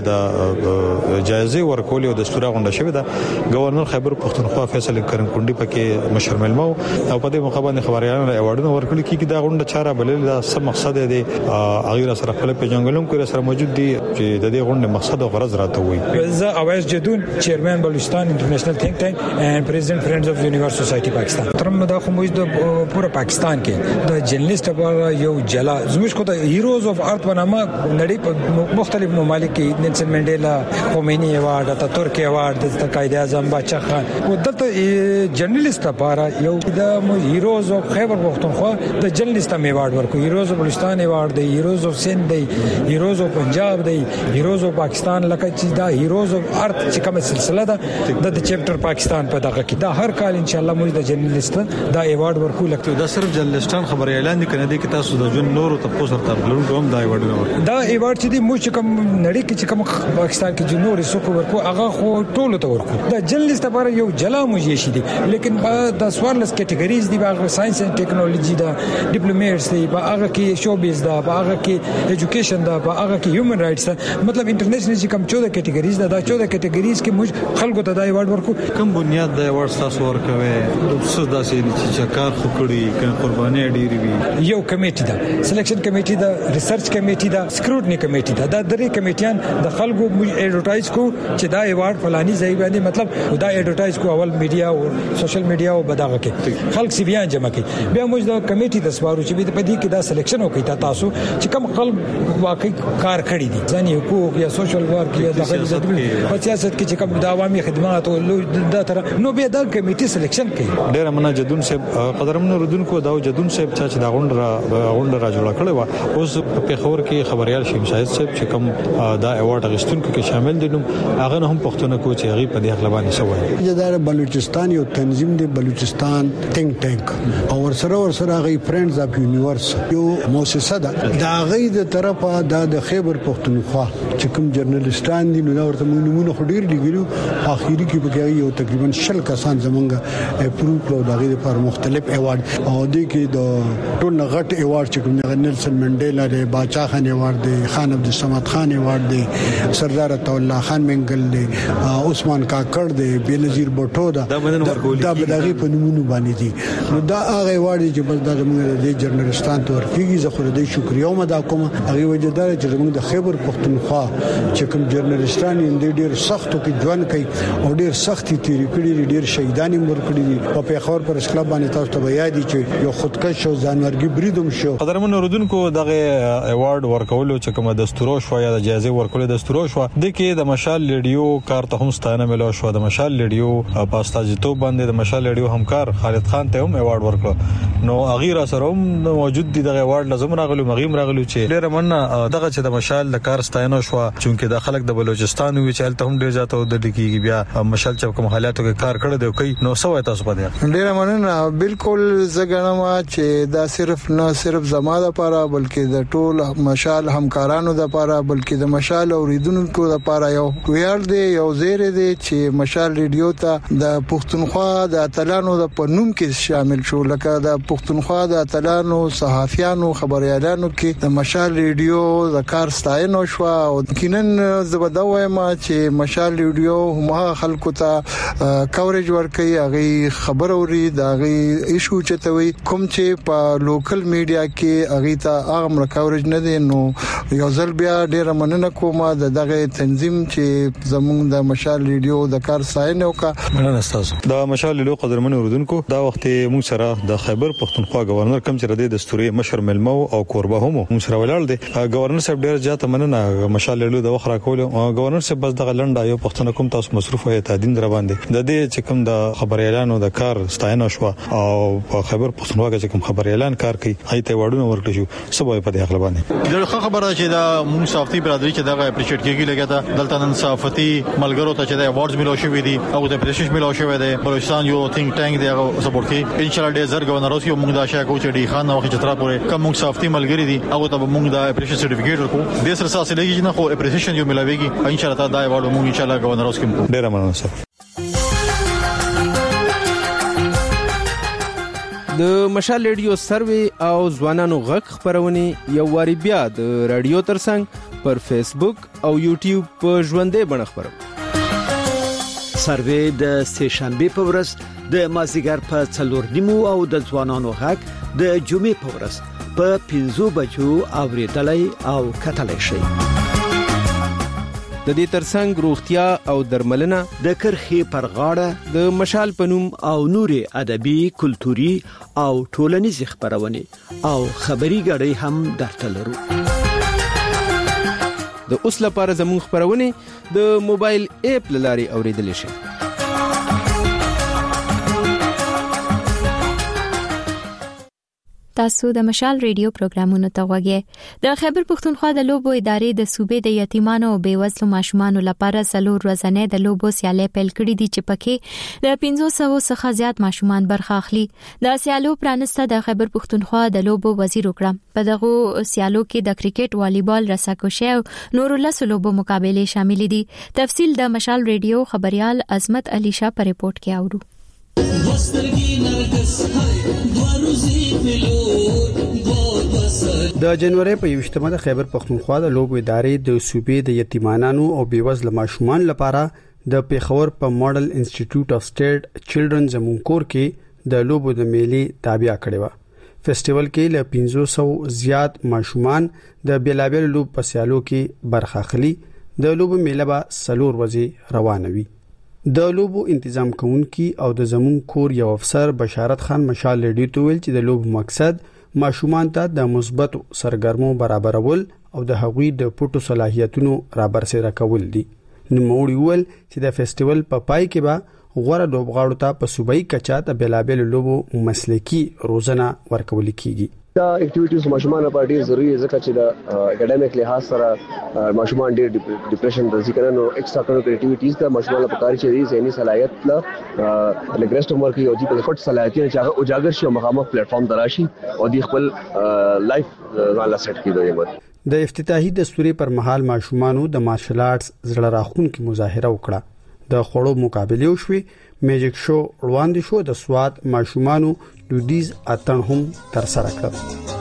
Speaker 28: د جایزه ورکولو د دستور غونډه شوې ده. گورنر خیبر پښتونخوا فیصل کرم کونډي پکې مشر ملمو او په دې مخابره خبريالانو ایوارډونه ورکړي کیږي. دا غونډه چاره بلل دا سم مقصد دی. غیر سره خپل پیژنګلوم کوي سره موجود دي چې د دې غونډې مقصد او غرض راته وي.
Speaker 7: زه اویس جدون چیرمن بلوچستان انټرنیشنل تھنک ټانک اینڈ پریزیډنټ فرندز اف یونیورس سوسایټي پاکستان. ترم دا خو موږ د پوره پاکستان کې د جرنالست لپاره یو جلا زموږ کو د هیروز اف ارت ونامه نړۍ په مختلف ممالک کې نلسن منډیلا، خمینی ایوارډ، اتاتورک ایوارډ، د قائد اعظم باچا خان او دلته جرنالست لپاره یو د هیروز اف خیبر پختونخوا د جرنالست ایوارډ ورکو. هیروز اف بلوچستان ایوارډ دی، هیروز اف سند دی، هیروز اف پنجاب دی، هیروز اف پاکستان لکه چې دا هیروز اف ارت چې کومه سلسله ده د چپټر پاکستان په دغه کې دا هر کال ان شاء الله موږ د جرنالست دا ایوارډ ورکو. لکه دا صرف جرنالستان خبري اعلان دي کنه دي کې تاسو د جون نورو تاسو سره تبلون کوم دا ایوارډ ورکو. دا ایوارډ چې دی موږ کوم نړۍ کې چې کوم پاکستان کې جنور سکو ورکو هغه خو ټولو ته ورکو. دا جرنالست لپاره یو جلا موږ شي دي لیکن د سوارلس کټګوریز دی باغ ساينس اند ټیکنالوژي دا ډیپلومیټس دی باغ کې شوبیز دا باغ کې ایجوکیشن دا باغ کې هیومن رائټس مطلب انټرنیشنل چې کوم 14 کټګوریز دا 14 کټګوریز کې موږ خلکو ته دا ایوارډ ورکو. کوم بنیاد دا ایوارډ تاسو ورکوي څه داسې چې کار خو کړی کنه قرباني ډیری وی. یو کمیټه دا سلیکشن کمیټه دا ریسرچ کمیټه دا سکروټنی کمیټه دا درې کمیټیان د خلکو ایډورټایز کو چې دا ایوارډ فلاني ځای باندې مطلب دا ایډورټایز کو اول میډیا او سوشل میډیا او بداغه کې خلک سی بیا جمع کوي. بیا موږ د کمیټې د سوارو چې په دې کې دا سلیکشن وکړي تاسو چې کوم خلک واقعي کار کړی دي ځنی حقوق یا سوشل ورک یا د سیاست کې چې کوم د عوامي خدمات او دا تر نو بیا د کمیټې سلیکشن کوي. ډیر مننه جدون صاحب قدرمنو رودونکو دا جدون صاحب چې دا غونډه را جوړه کړې و اوس په خبر کې خبريال شیم شاهد صاحب چې کوم دا ایوارډ غشتونکو کې شامل دي نو هغه هم پښتون کو چې هغه په دې خپل باندې شوی. دا بلوچستان یو تنظیم دی بلوچستان تھنک ټانک او ورسره غي فرندز اف یونیورس یو مؤسسه ده دا غي د طرفه د خیبر پختونخوا چې کوم جرنالستان دي نو دا ورته نمونه خډیر دیګلو اخیری کې به یو تقریبا 10 کسان زمونږ اپروو کړو دا غي لپاره مختلف ایوارډ او د کې د ټول غټ ایوارډ چې کوم نلسن منډیلا دی، باچا خان ایوارډ دی، خان عبد الصمد خان ایوارډ دی، سردار عطا الله خان منګل دی، عثمان کاکړ دی، بنظیر بټو دا بدغه په نمونه باندې دي. نو دا هغه ایوارډ چې بس د موږ د جرنالستان تور کیږي زه خو د شکریا مدا کوم هغه وجدار چې موږ د خیبر پختونخوا چې کوم جرنالستان یې ډېر سختو کې ژوند کوي او ډېر سختي تیری کړی ډېر شهیدانی مر کړی دي په پیښور پر اسکلاب باندې تاسو ته بیا دي چې یو خودکش او ځانورګي بریدوم شو. قدرمن رودونکو دغه ایوارډ ورکولو چې کوم دستور شو یا د جایزه ورکولو دستور شو د کې د مشال ریډیو کار ته هم ستانه ملو شو. د مشال ریډیو پاستاجیتو باندې د مشال ریډیو همکار خالد خان ته هم ایوارډ ورکړ نو اغیر سره هم موجود دي د ایوارډ لازم راغلو مغیم راغلو چې ډېر مننه دغه چې د مشال د کار ستاینه شو چې د خلک د بلوچستان وی چې تل هم ډېر ځاته د دقیقي بیا مشال چې کوم حالاتو کې کار کړی دی کوي نو سوې تاسو په دې ډېر مننه. بالکل زګنم چې دا صرف نه صرف زماده لپاره بلکې د ټول مشال همکارانو لپاره بلکې د مشال اوریدونکو لپاره یو ویاړ دی یو زیری دی چې مشال ریډیو ته د پښتونخوا د اتلانو د پنوم کې
Speaker 27: کې شامل شو لکه د پښتونخوا د اتلانو صحافیانو خبريالانو کې د مشال ریډیو د کار ستاینه شو او کینن زبده وایم چې مشال ریډیو هم خلکو ته کورج ورکي هغه خبر اوري دا هغه ایشو چتوي کوم چې په لوکل میډیا کې هغه ته هغه کورج نه دي نو یو ځل بیا ډیره مننه کوم دغه تنظیم چې زموږ د مشال ریډیو د کار ستاینه وکړه.
Speaker 28: مننه تاسو. د مشال ریډیو قدرمن اوردونکو دا وخت موږ سره د خیبر پښتونخوا گورنر کم چې ردی دستوري مشر ملمو او کوربه هم موږ سره ولاړ دي. گورنر صاحب ډیر زیات مننه مشال ریډیو د وخت راکول او گورنر صاحب بس د لنډه یو پښتون کوم تاسو مصروف وي تادین در باندې د دې چې کوم د خبر اعلان او د کار ستاینه شو او په خیبر پښتونخوا کې کوم خبر اعلان کار کوي ایته وړونه ورکړي شو سبا په دې اغلبانه د خبره چې دا موږ صحافي برادری چې دا اپریشیټ کیږي لګا دا دلته نن صحافتي ملګرو ته چې دا ایوارډز ملو شوې دي او د پرېشش ملو شوې ده بلوچستان یو ثینک ټانک دی هغه سپورټ کوي ان شاء الله ډیر زر گورنروس یو موږ دا شای کو چې ډی خان او چترا پورې کوم موږ صحافي ملګری دي هغه ته موږ دا اپریشن سرټیفیکیټ ورکو د سر سره لګي نه خو اپریشن یو ملاويږي ان شاء الله دا ایوارډ موږ ان شاء الله گورنروس کې ډیر مننه سر.
Speaker 15: د مشال ریډیو سروي او ځوانانو غږ خبرونه یو واری بیا د رادیو ترڅنګ پر فیسبوک او یوټیوب په ژوندې بڼه خبرو.
Speaker 17: سروي د سهشنبه په ورځ د مازیګر په 4:30 او د ځوانانو غږ د جمعې په ورځ په 5 بجو اوریدلای او کتلای شي.
Speaker 15: د دې ترڅنګ روغتیا او درملنه
Speaker 17: د کرخي پر غاړه
Speaker 15: د مشال پنوم
Speaker 17: او نوري ادبي کلتوري او ټولنیز خبرونه او خبري غړي هم درته لرو.
Speaker 15: د اوس لپاره زموږ خبرونه د موبایل اپ لاري اوریدل شي.
Speaker 1: تاسو د مشال ریډیو پروګرامونو ته غوږی. د خیبر پښتونخوا د لوبو ادارې د صوبې د یتیمانو او بیوزلو ماشومانو لپاره 4 ورځې د لوبو سیالۍ پیل کړې دي چې پکې د 500 څخه زیات ماشومان برخه اخلي. د سیالو پرانسته د خیبر پښتونخوا د لوبو وزیر وکړه. په دغه سیالو کې د کرکټ، والیبال، رساکوشي او نورو لسو لوبو مقابله شامل دي. تفصیل د مشال ریډیو خبريال عظمت علي شاه په ریپورت کې اورو.
Speaker 26: د جنوري په 28مه د خیبر پښتونخوا د لوبو ادارې د صوبې د یتیمانو او بیوزله ماشومان لپاره د پیښور په ماډل انسټیټیوټ اف سټیټ چلډرن زمون کور کې د لوبو د میلې تابع کړي و. فیسټیوال کې له 500 زیات ماشومان د بیلابل لوب په سیالو کې برخه اخلي. د لوبو میله به 4 ورځې روانه وي. د لوبو تنظیم کوونکي او د زمون کور یو افسر بشارت خان مشال ریډیو ته ویل چې د لوبو مقصد ماشومان ته د مثبت سرګرمو برابرول او د هغوی د پټو صلاحیتونو رابرسېره کول دي. نو موږ ویل چې د فیسټیوال په پای کې به غوړه لوبغاړو ته په صوبایي کچا ته بیلابل لوبو مسلکی روزنه ورکول کیږي.
Speaker 18: دا اکټیویټیز ماشومان لپاره ډیر ضروری دي ځکه چې د اکیډمیک لحاظ سره ماشومان ډیر ډیپریشن د ذکر نو ایکسترا کریکولر اکټیویټیز د ماشومان لپاره کاری چې ذهني صلاحیت له لګرست عمر کې او د پټ صلاحیتونه چې هغه اجاگر شي او مخامخ پلیټ فارم دراشي او د خپل لایف ځان لا سیټ کیږي.
Speaker 26: د افتتاحي دستوري پر مهال ماشومانو د مارشل آرټس زړه راخونکو مظاهره وکړه. د خړو مقابله وشوه. میجیک شو وړاندې شو. د سواد ماشومانو دودیز اتن هم تر سره کړ.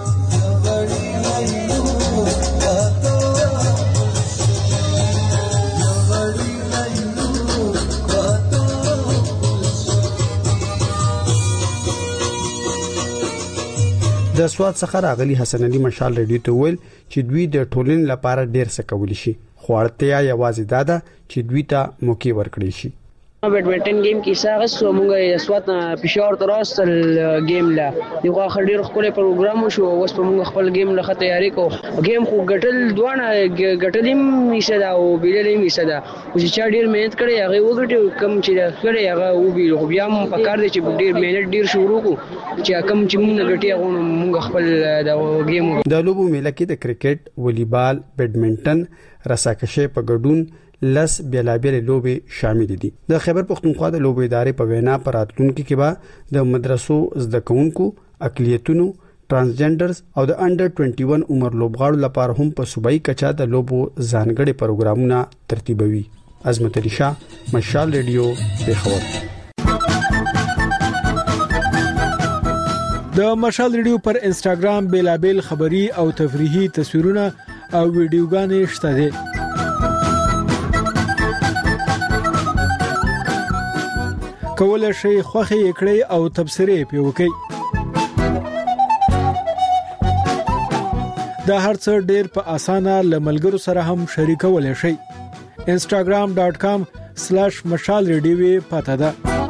Speaker 26: د سواد څخه راغلي حسن علي مشال ریډیو ته ویل چې دوی د ټولنې لپاره ډیر څه کولی شي خو اړتیا یوازې دا ده چې دوی ته موقع ورکړي شي.
Speaker 19: بیډمنټن گیم کې ساغه سو موږ سوات پېښور تراسل گیم لا یو خډیر خپل پروګرام شو اوس په موږ خپل گیم له تیاری کو گیم خو ګټل دوانه ګټلیم نشدا او بیللیم نشدا او چې ډیر مهنت کړي هغه وګټي کم چې کړي هغه او بیل خو بیا هم پکار دي چې ډیر مهنت ډیر شروع کو چې کم چې موږ ګټي هغه موږ خپل د گیم
Speaker 26: د لوبو میله کې د کرکټ، والیبال، بیډمنټن، رساکشي په ګډون لس بیلابل لوبې شامل دي. د خیبر پښتونخوا د لوبو ادارې په وینا پر راتلونکو کې به د مدرسو زده کوونکو، اقلیتونو، ترانسجنډرز او د انډر 21 عمر لوبغاړو لپاره هم په صوبایي کچا د لوبو ځانګړي پروګرامونه ترتیبوي. عظمت علي شاه، مشال ریډیو، پیښور.
Speaker 7: د مشال ریډیو پر انستګرام بیلابل خبری او تفریحي تصویرونه او ویډیوګانې شته دي. کولای شئ خوښي کړئ او تبصرې پې وکړئ. دا هرڅه ډېر په اسانه لملګرو سره هم شریکولای شئ. instagram.com/mashalradio پته ده.